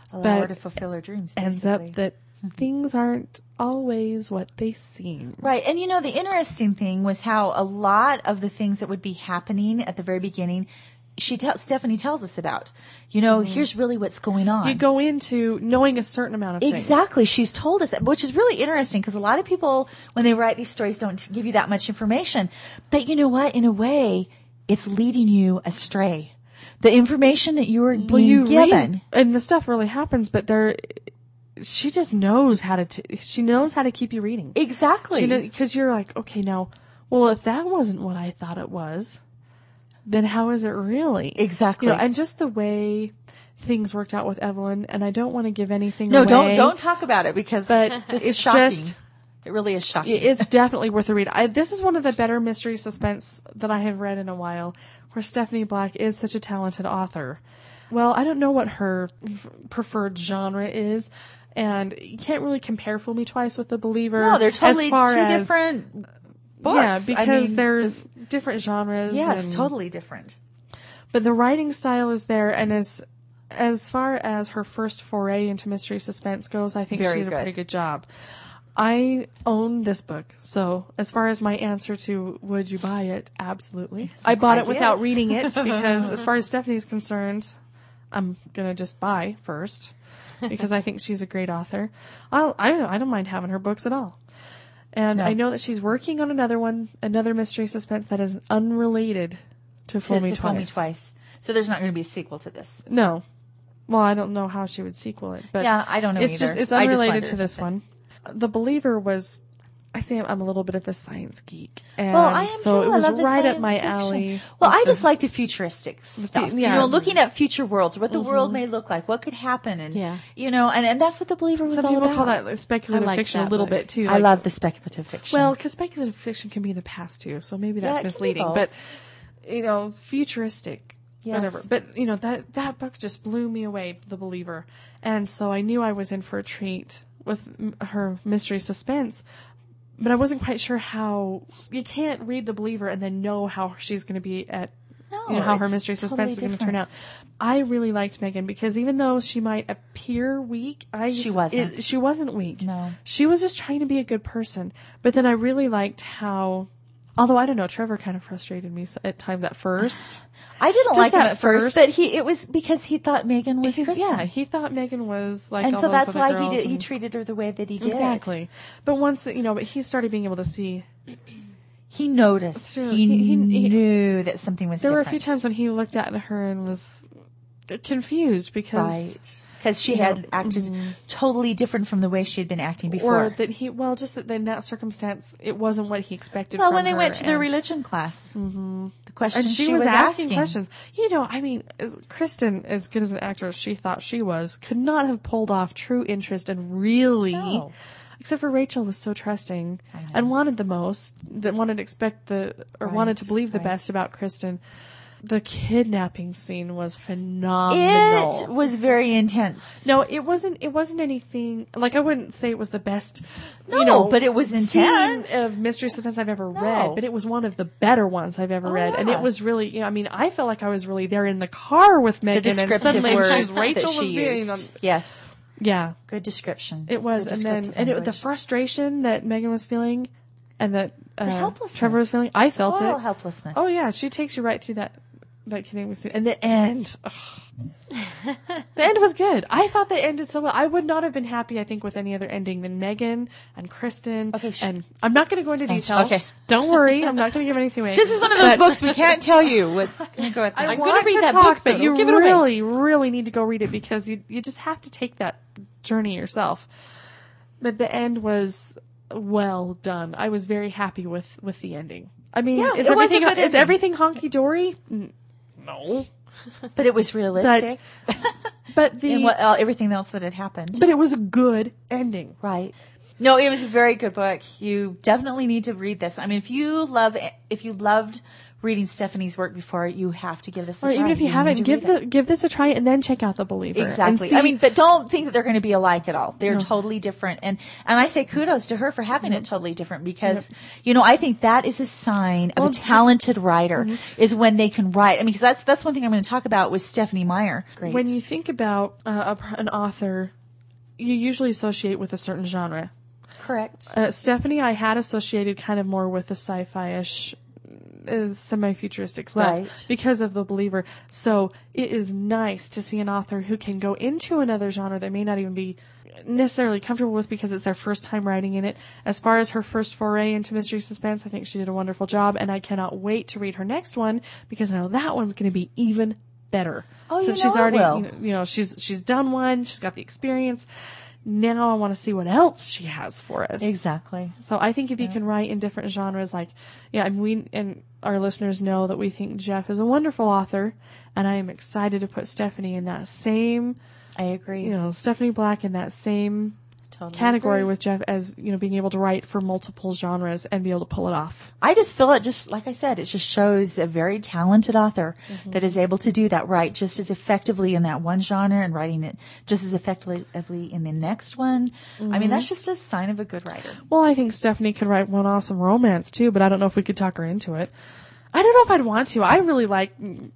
Allow her but to fulfill her dreams. ends basically. up that things aren't always what they seem. Right. And you know, the interesting thing was how a lot of the things that would be happening at the very beginning, she tells, Stephanie tells us about, you know, mm-hmm. here's really what's going on. You go into knowing a certain amount of things. Exactly. She's told us, which is really interesting because a lot of people, when they write these stories, don't give you that much information. But you know what? In a way, it's leading you astray. The information that you are being well, you given. Read, and the stuff really happens, but there, she just knows how to, t- she knows how to keep you reading. Exactly. Because you're like, okay, now, well, if that wasn't what I thought it was, then how is it really? Exactly. You know, and just the way things worked out with Evelyn, and I don't want to give anything no, away. No, don't, don't talk about it because but it's, it's shocking. Just, it really is shocking. It's definitely worth a read. I, this is one of the better mystery suspense that I have read in a while, where Stephanie Black is such a talented author. Well, I don't know what her f- preferred genre is, and you can't really compare Fool Me Twice with The Believer. No, they're totally as far two as, different books. Yeah, because I mean, there's the, different genres. Yeah, and, it's totally different. But the writing style is there, and as as far as her first foray into mystery suspense goes, I think Very she did good. a pretty good job. I own this book, so as far as my answer to would you buy it, absolutely. I bought I it did. without reading it because as far as Stephanie's concerned, I'm gonna just buy first because I think she's a great author. I'll, I don't I don't mind having her books at all. And No. I know that she's working on another one, another mystery suspense that is unrelated to Fool To, Me to Twice. Fool Me Twice. So there's not going to be a sequel to this. No. Well, I don't know how she would sequel it, but Yeah, I don't know it's either. just it's I just unrelated wondered to this if it- one. The Believer was, I say I'm a little bit of a science geek, and Well, I am so too. it was I love the right up science my fiction. alley. Well, with I the- just like the futuristic stuff. yeah. You know, looking at future worlds, what the world may look like, what could happen, and Yeah. you know, and, and that's what The Believer was Some all people about. call that like speculative I like fiction a that little book. bit too. I like- love the speculative fiction. Well, because speculative fiction can be in the past too, so maybe Yeah, that's it can be misleading. both. But you know, futuristic, Yes. whatever. But you know that that book just blew me away, The Believer, and so I knew I was in for a treat with m- her mystery suspense. But I wasn't quite sure how you can't read The Believer and then know how she's going to be at. No, you know, how her it's mystery suspense totally is going to turn out. I really liked Megan because even though she might appear weak, I She just- wasn't. it- she wasn't weak. No. She was just trying to be a good person. But then I really liked how, although I don't know, Trevor kind of frustrated me s- at times at first. I didn't Just like him at at first, first. but he it was because he thought Megan was He- Kristen. yeah, he thought Megan was like and all so those that's other why girls he did. He and- treated her the way that he did. Exactly. But once, you know, but he started being able to see. He noticed. Sure, He, he- he- he- knew that something was There were a different. few times when he looked at her and was confused because. Right. Because she you had know, acted totally different from the way she had been acting before. Or that he, well, just that in that circumstance, it wasn't what he expected well, from when they her, went to their and- religion class, mm-hmm. the questions and she, she was, was asking, questions. You know, I mean, as Kristen, as good as an actress she thought she was, could not have pulled off true interest and really, No. except for Rachel was so trusting I know. and wanted the most, that wanted to expect the, or Right, wanted to believe the right. best about Kristen. The kidnapping scene was phenomenal. It was very intense. No, it wasn't. It wasn't anything like I wouldn't say it was the best. No, you know, but it was scene intense. of mystery suspense I've ever No. read. But it was one of the better ones I've ever Oh, read, and yeah. it was really. You know, I mean, I felt like I was really there in the car with The Megan, and descriptive suddenly words she's Rachel that was she being. used. Yes, Yeah, good description. it was, Good and then descriptive and it, the language. frustration that Megan was feeling, and that uh, helplessness. Trevor was feeling. I felt Total it. helplessness. Oh yeah, she takes you right through that that kidnapping scene, and the end. ugh. The end was good. I thought they ended so well. I would not have been happy, I think, with any other ending than Megan and Kristen. Okay, sh- and I'm not going to go into Thanks. details. Okay. Don't worry, I'm not going to give anything away. This is one of those books we can't tell you what's going to go at the I I'm want gonna read to that talk, book, so but you don't give it away. really, really need to go read it because you you just have to take that journey yourself. But the end was well done. I was very happy with with the ending. I mean, Yeah, is it was a everything good is ending. everything honky dory? No, But it was realistic. but the and what, uh, everything else that had happened. but it was a good ending. Right. No, it was a very good book. You definitely need to read this. I mean, if you love, if you loved reading Stephanie's work before, you have to give this a Or try. even if you, need haven't, to give read it. the give this a try and then check out The Believer. and Exactly. see- I mean, but don't think that they're going to be alike at all. They're totally different. And, and I say kudos to her for having it totally different because, you know, I think that is a sign of Well, a just- talented writer is when they can write. I mean, because that's, that's one thing I'm going to talk about with Stephanie Meyer. Great. when you think about uh, a, an author, you usually associate with a certain genre. Correct. Uh, Stephanie, I had associated kind of more with the sci-fi-ish, uh, semi-futuristic stuff Right. because of The Believer. So it is nice to see an author who can go into another genre that may not even be necessarily comfortable with because it's their first time writing in it. As far as her first foray into mystery suspense, I think she did a wonderful job, and I cannot wait to read her next one because I know that one's going to be even better. Oh, you Since know she's it already, will. you know, you know, she's she's done one, she's got the experience. Now I want to see what else she has for us. Exactly. So I think if you can write in different genres, like, yeah, I mean, we, and our listeners know that we think Jeff is a wonderful author, and I am excited to put Stephanie in that same, I agree. you know, Stephanie Black in that same Totally category agree. with Jeff as, you know, being able to write for multiple genres and be able to pull it off. I just feel it just, like I said, it just shows a very talented author that is able to do that, write just as effectively in that one genre and writing it just as effectively in the next one. I mean, that's just a sign of a good writer. Well, I think Stephanie could write one awesome romance too, but I don't know if we could talk her into it. I don't know if I'd want to. I really like,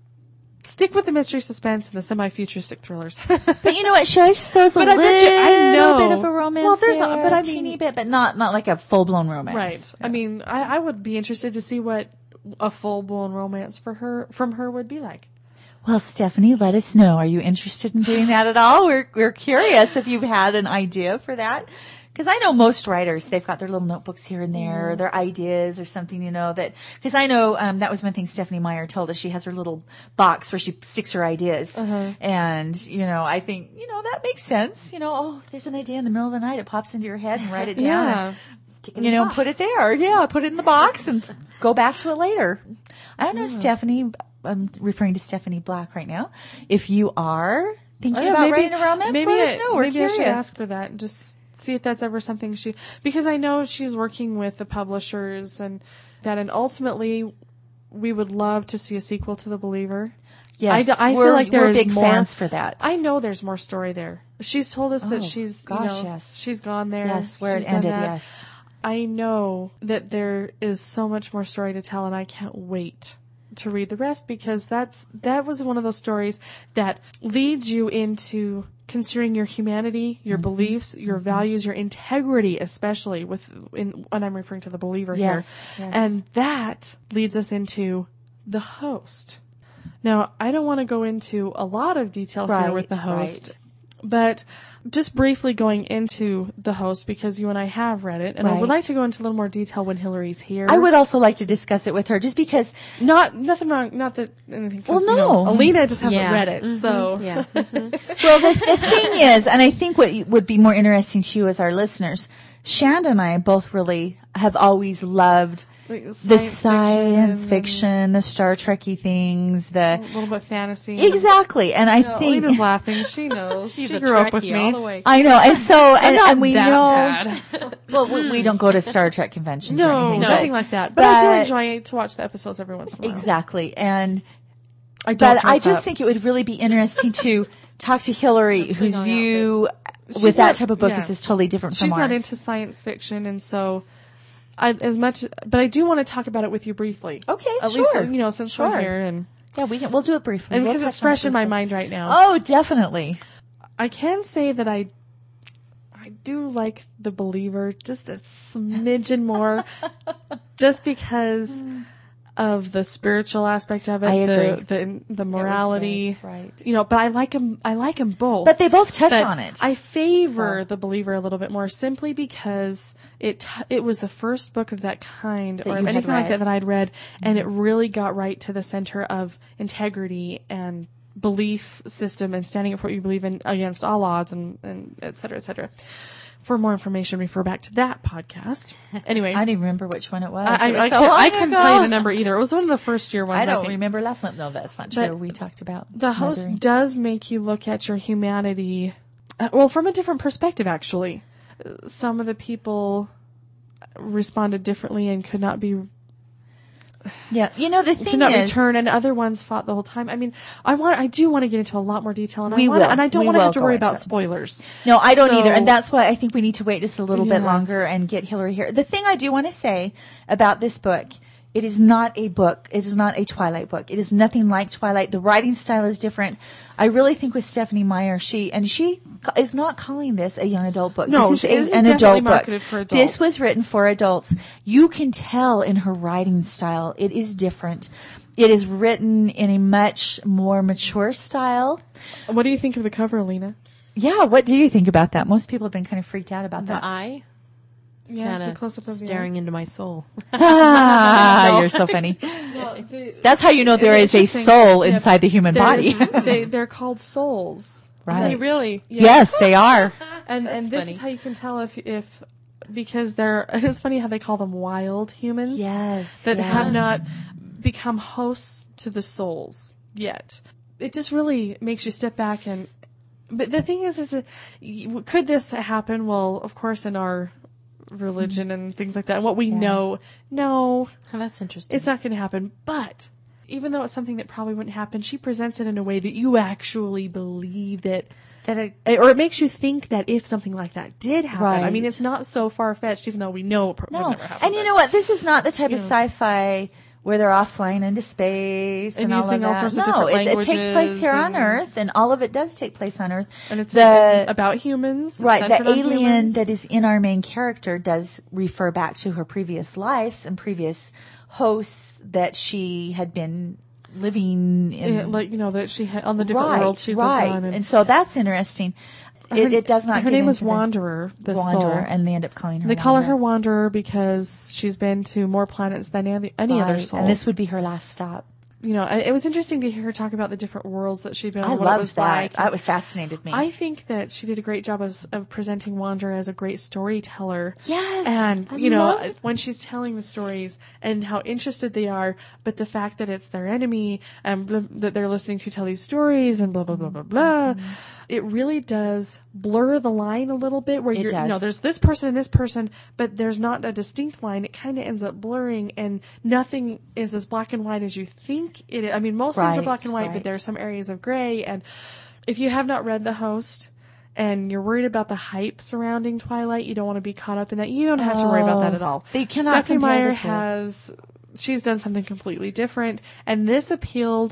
stick with the mystery suspense and the semi-futuristic thrillers. But you know what? She always throws a But I little bet you- I know. bit of a romance. Well, there's a- there, but I a mean- teeny bit, but not not like a full blown romance. Right. I mean, I, I would be interested to see what a full blown romance for her from her would be like. Well, Stephanie, let us know. Are you interested in doing that at all? We're we're curious if you've had an idea for that. Because I know most writers, they've got their little notebooks here and there, or their ideas or something, you know, that, because I know, um, that was one thing Stephanie Meyer told us. She has her little box where she sticks her ideas. Uh-huh. And, you know, I think, you know, that makes sense. You know, oh, there's an idea in the middle of the night. It pops into your head and write it down. Yeah. And stick it, you know, put it there. Yeah, put it in the box and go back to it later. I don't know, Stephanie, I'm referring to Stephanie Black right now. If you are thinking Yeah, about writing a romance, maybe let I, us know. We're maybe curious. I should ask her that and just see if that's ever something she, because I know she's working with the publishers and that, and ultimately we would love to see a sequel to The Believer. Yes, I, I we're, feel like there we're is big more, fans for that. I know there's more story there. She's told us Oh, that she's, gosh, you know, yes. she's gone there. Yes, where she's it done ended, that. yes. I know that there is so much more story to tell, and I can't wait to read the rest because that's that was one of those stories that leads you into considering your humanity, your mm-hmm. beliefs, your mm-hmm. values, your integrity, especially with in when I'm referring to The Believer yes, here. Yes. And that leads us into The Host. Now, I don't want to go into a lot of detail right, here with The Host. Right. But just briefly going into The Host, because you and I have read it, and right. I would like to go into a little more detail when Hillary's here. I would also like to discuss it with her, just because. Not nothing wrong. Not that anything. Well, no, you know, Alina just hasn't yeah. read it, mm-hmm. so yeah. Mm-hmm. Well, the, the thing is, and I think what would be more interesting to you as our listeners, Shanda and I both really have always loved. Like the science science fiction, fiction, the Star Trek-y things, the a little bit fantasy. exactly, and I You know, think Alina's laughing. She knows. She's she a grew up with Trekkie me. all the way. I know, and so and, Not and we that know. bad. Well, we, we don't go to Star Trek conventions or No, anything, nothing but, like that. But, I do but- enjoy to watch the episodes every once in a while. exactly, and I don't but I dress just up. think it would really be interesting to talk to Hillary, whose on view She's with that not- type of book yeah. is, is totally different she's from not ours. into science fiction, and so I as much. But I do want to talk about it with you briefly. Okay, At sure. least you know since Sure. we're here, and yeah, we can, we'll do it briefly. and We'll because it's touch on it fresh in my briefly. mind right now. Oh, definitely. I can say that I I do like The Believer just a smidgen more, just because of the spiritual aspect of it, I the agree. the the morality, good, right. You know, but I like them. I like them both. But they both touch But on it. I favor So. The Believer a little bit more simply because it t- it was the first book of that kind That or you had anything like read. that that I'd read, and it really got right to the center of integrity and belief system and standing up for what you believe in against all odds, and, and et cetera, et cetera. For more information, refer back to that podcast. Anyway, I don't even remember which one it was. I, It was I, so can't, long I couldn't ago. tell you the number either. It was one of the first year ones. I don't think. remember last month. No, that's not But true. We talked about The Host mothering. does make you look at your humanity, uh, well, from a different perspective, actually. Uh, Some of the people responded differently and could not be Yeah. You know, the thing could not is, return, and other ones fought the whole time. I mean, I want, I do want to get into a lot more detail, and We I want, will. and I don't We want to will have to go worry into about it. spoilers. no, I don't So- either. And that's why I think we need to wait just a little bit Yeah. longer and get Hillary here. The thing I do want to say about this book, it is not a book. It is not a Twilight book. It is nothing like Twilight. The writing style is different. I really think with Stephanie Meyer, she, and she is not calling this a young adult book. No, this is, she- a, this is an definitely adult book. marketed for adults. This was written for adults. You can tell in her writing style, it is different. It is written in a much more mature style. What do you think of the cover, Alina? Yeah, what do you think about that? Most people have been kind of freaked out about The that. eye, Yeah, kind the of close-up of the staring into my soul. Ah, you're so funny. Well, the, That's how you know there is a Interesting. soul Yeah, inside the human body. they're, they, they're called souls. Right. They really? Yes, they are. And That's and this funny. is how you can tell if if because they're it's funny how they call them wild humans. Yes, That yes. have not become hosts to the souls yet. It just really makes you step back and but the thing is is that, y- could this happen? Well, of course in our religion and things like that. And what we know, no, Oh, that's interesting. it's not going to happen. But even though it's something that probably wouldn't happen, she presents it in a way that you actually believe that That it, or it makes you think that if something like that did happen, I Right. mean, it's not so far-fetched, even though we know it pro- no. would never happen. And you know what? This is not the type of Yeah. sci-fi where they're off flying into space and, And all using of all that. sorts of no, different it, it takes place languages here on and- Earth, and all of it does take place on Earth. And it's the about humans. right. centered The on alien humans. that is in our main character does refer back to her previous lives and previous hosts that she had been living in. Yeah, like, you know, that she had on the different right, worlds she right. lived on. And, so that's interesting. It, her, it does not. Her get name was into the Wanderer, the Wanderer, soul. and they end up calling her. They call her her Wanderer. Wanderer because she's been to more planets than any, any other Right. soul. And this would be her last stop. you know, I- it was interesting to hear her talk about the different worlds that she'd been on. I what it loved was that. like. That was fascinated me. I think that she did a great job of, of presenting Wanderer as a great storyteller. Yes, And, I you know, loved- when she's telling the stories and how interested they are, but the fact that it's their enemy and blah, that they're listening to tell these stories and blah, blah, blah, blah, blah, Mm-hmm. it really does blur the line a little bit where It you're, you know, does. there's this person and this person, but there's not a distinct line. It kind of ends up blurring and nothing is as black and white as you think it is. I mean, most things are Right, black and white, right. but there are some areas of gray. And if you have not read The Host and you're worried about the hype surrounding Twilight, you don't want to be caught up in that. You don't have to worry about that at all. They cannot Stephanie compare Meyer the two. has, she's done something completely different, and this appealed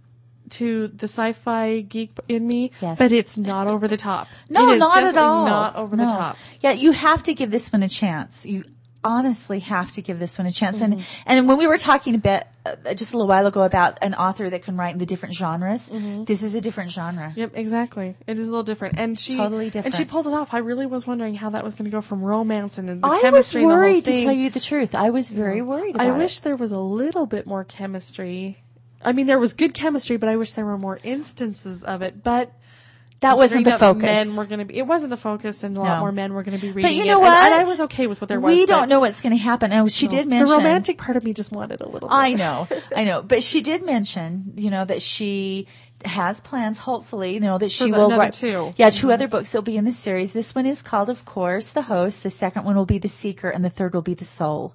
to the sci-fi geek in me, Yes. but it's not over the top. No, It is not at definitely all. Not over the No. top. Yeah, you have to give this one a chance. You honestly have to give this one a chance. Mm-hmm. And and when we were talking a bit uh, just a little while ago about an author that can write in the different genres, Mm-hmm. this is a different genre. Yep, exactly. It is a little different, and she Totally And she different. pulled it off. I really was wondering how that was going to go from romance and then the I was chemistry and the whole worried to thing. tell you the truth. I was very worried about I it. wish there was a little bit more chemistry. I mean, there was good chemistry, but I wish there were more instances of it. But that wasn't the considering that focus. Men were going to be. It wasn't the focus, and a lot No. more men were going to be reading But you it. know And- what? And, I was okay with what there was. we but don't know what's going to happen. Oh, she did mention the romantic part of me just wanted a little. Bit. I know, I know, but she did mention, you know, that she has plans. Hopefully, you know, that she the- will another write two. Yeah, two other books will be in the series. This one is called, of course, The Host. The second one will be The Seeker, and the third will be The Soul.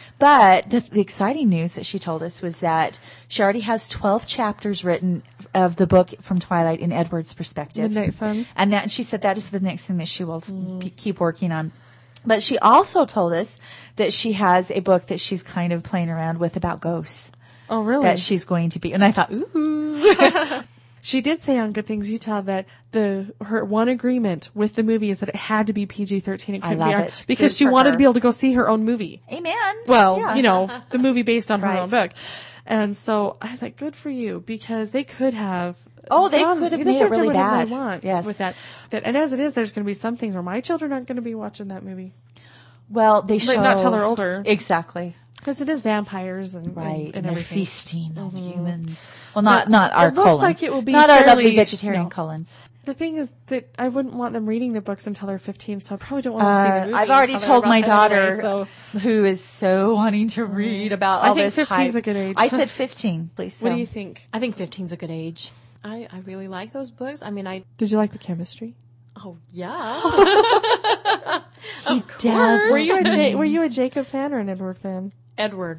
But the, the exciting news that she told us was that she already has twelve chapters written of the book from Twilight in Edward's perspective. Midnight Sun. And that she said that is the next thing that she will mm. keep working on. But she also told us that she has a book that she's kind of playing around with about ghosts. Oh, really? That she's going to be. And I thought, ooh. She did say on Good Things Utah that the her one agreement with the movie is that it had to be P G thirteen. It I couldn't love be R it. because Good she for wanted her. to be able to go see her own movie. Amen. Well, Yeah. you know, the movie based on her Right. own book. And so I was like, good for you, because they could have. Oh, they done- could have they made it could have really done whatever bad. they want Yes. with that. That. And as it is, there's going to be some things where my children aren't going to be watching that movie. Well, they show. Like, not till they're older. Exactly. Because it is vampires and, Right. and, And, and they're everything. feasting on humans. Well, not, But not our it looks colons. like it will be not our lovely fairly- vegetarian no. colons. The thing is that I wouldn't want them reading the books until they're fifteen, so I probably don't want them to see the Uh, movie. I've already until told they're my about that daughter, anyway, so who is so wanting to read about I all think this fifteen's hype. a good age. I said fifteen, please. what so. do you think? I think fifteen's a good age. I, I really like those books. I mean, I, Did you like the chemistry? oh, yeah. He does. Were you a Ja- were you a Jacob fan or an Edward fan? Edward.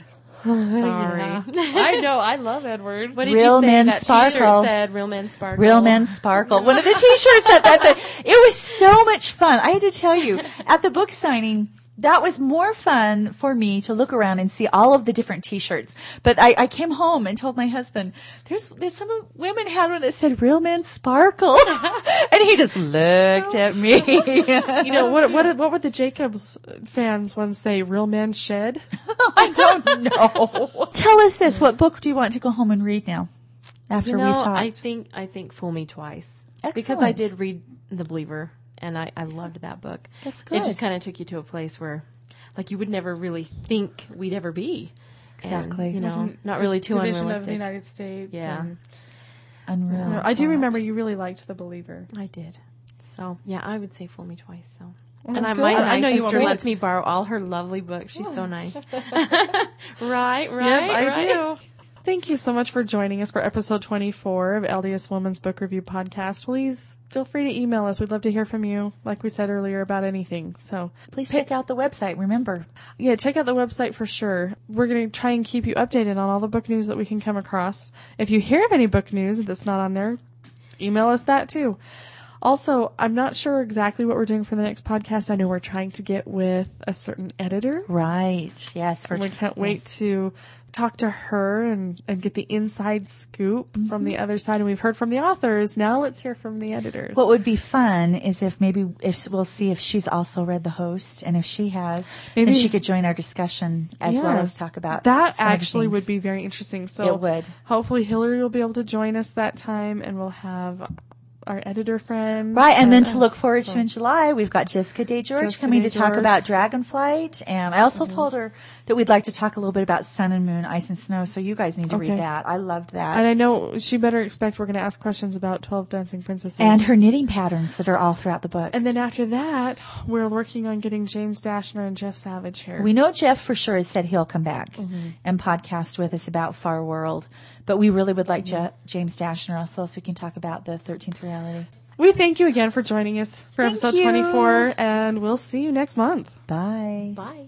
Sorry. Yeah. I know. I love Edward. What did Real you say? men That sparkle. T-shirt said "Real men sparkle." Real men sparkle. One of the T-shirts at that. The, it was so much fun. I had to tell you, at the book signing, that was more fun for me to look around and see all of the different T-shirts. But I, I came home and told my husband, "There's, there's some women had one that said "Real men sparkle," and he just looked at me. You know, what what what would the Jacobs fans ones say? Real men shed? I don't know. Tell us this. What book do you want to go home and read now? After You know, we've talked. I think I think "Fool Me Twice" because I Excellent. did read The Believer, and I, I loved that book. That's It good. just kind of took you to a place where, like, you would never really think we'd ever be. Exactly. And, you know, Mhm. not really too Division unrealistic. of the United States. Yeah. and- Unreal. No, I do Plot. remember you really liked The Believer. I did. So yeah, I would say "Fool Me Twice." So. Well, And that's I, my good. I know nice you want sister me to- lets me borrow all her lovely books. She's so nice. right, right, Yep, I right. do. Thank you so much for joining us for episode twenty-four of L D S Woman's Book Review Podcast. Please feel free to email us. We'd love to hear from you, like we said earlier, about anything. So Please check out the website. Remember, yeah, check out the website for sure. We're going to try and keep you updated on all the book news that we can come across. If you hear of any book news that's not on there, email us that too. Also, I'm not sure exactly what we're doing for the next podcast. I know we're trying to get with a certain editor. right? Yes, for We can't wait to talk to her and, and get the inside scoop from the other side. And we've heard from the authors. Now let's hear from the editors. What would be fun is if maybe if we'll see if she's also read The Host, and if she has, Maybe- then she could join our discussion as well Yeah. as talk about that some of the actually things. would be very interesting. So It would. hopefully Hillary will be able to join us that time, and we'll have our editor friend. Right, and then us. to look forward So- to in July, we've got Jessica Day George Jessica coming Day to talk George. about Dragonflight, and I also told her that we'd like to talk a little bit about Sun and Moon, Ice and Snow. So you guys need to Okay. read that. I loved that, And I know she better expect we're going to ask questions about twelve Dancing Princesses. and her knitting patterns that are all throughout the book. And then after that, we're working on getting James Dashner and Jeff Savage here. We know Jeff for sure has said he'll come back Mm-hmm. and podcast with us about Far World, but we really would like Mm-hmm. Je- James Dashner also, so we can talk about the thirteenth Reality. We thank you again for joining us for Thank episode you. twenty-four, and we'll see you next month. Bye. Bye.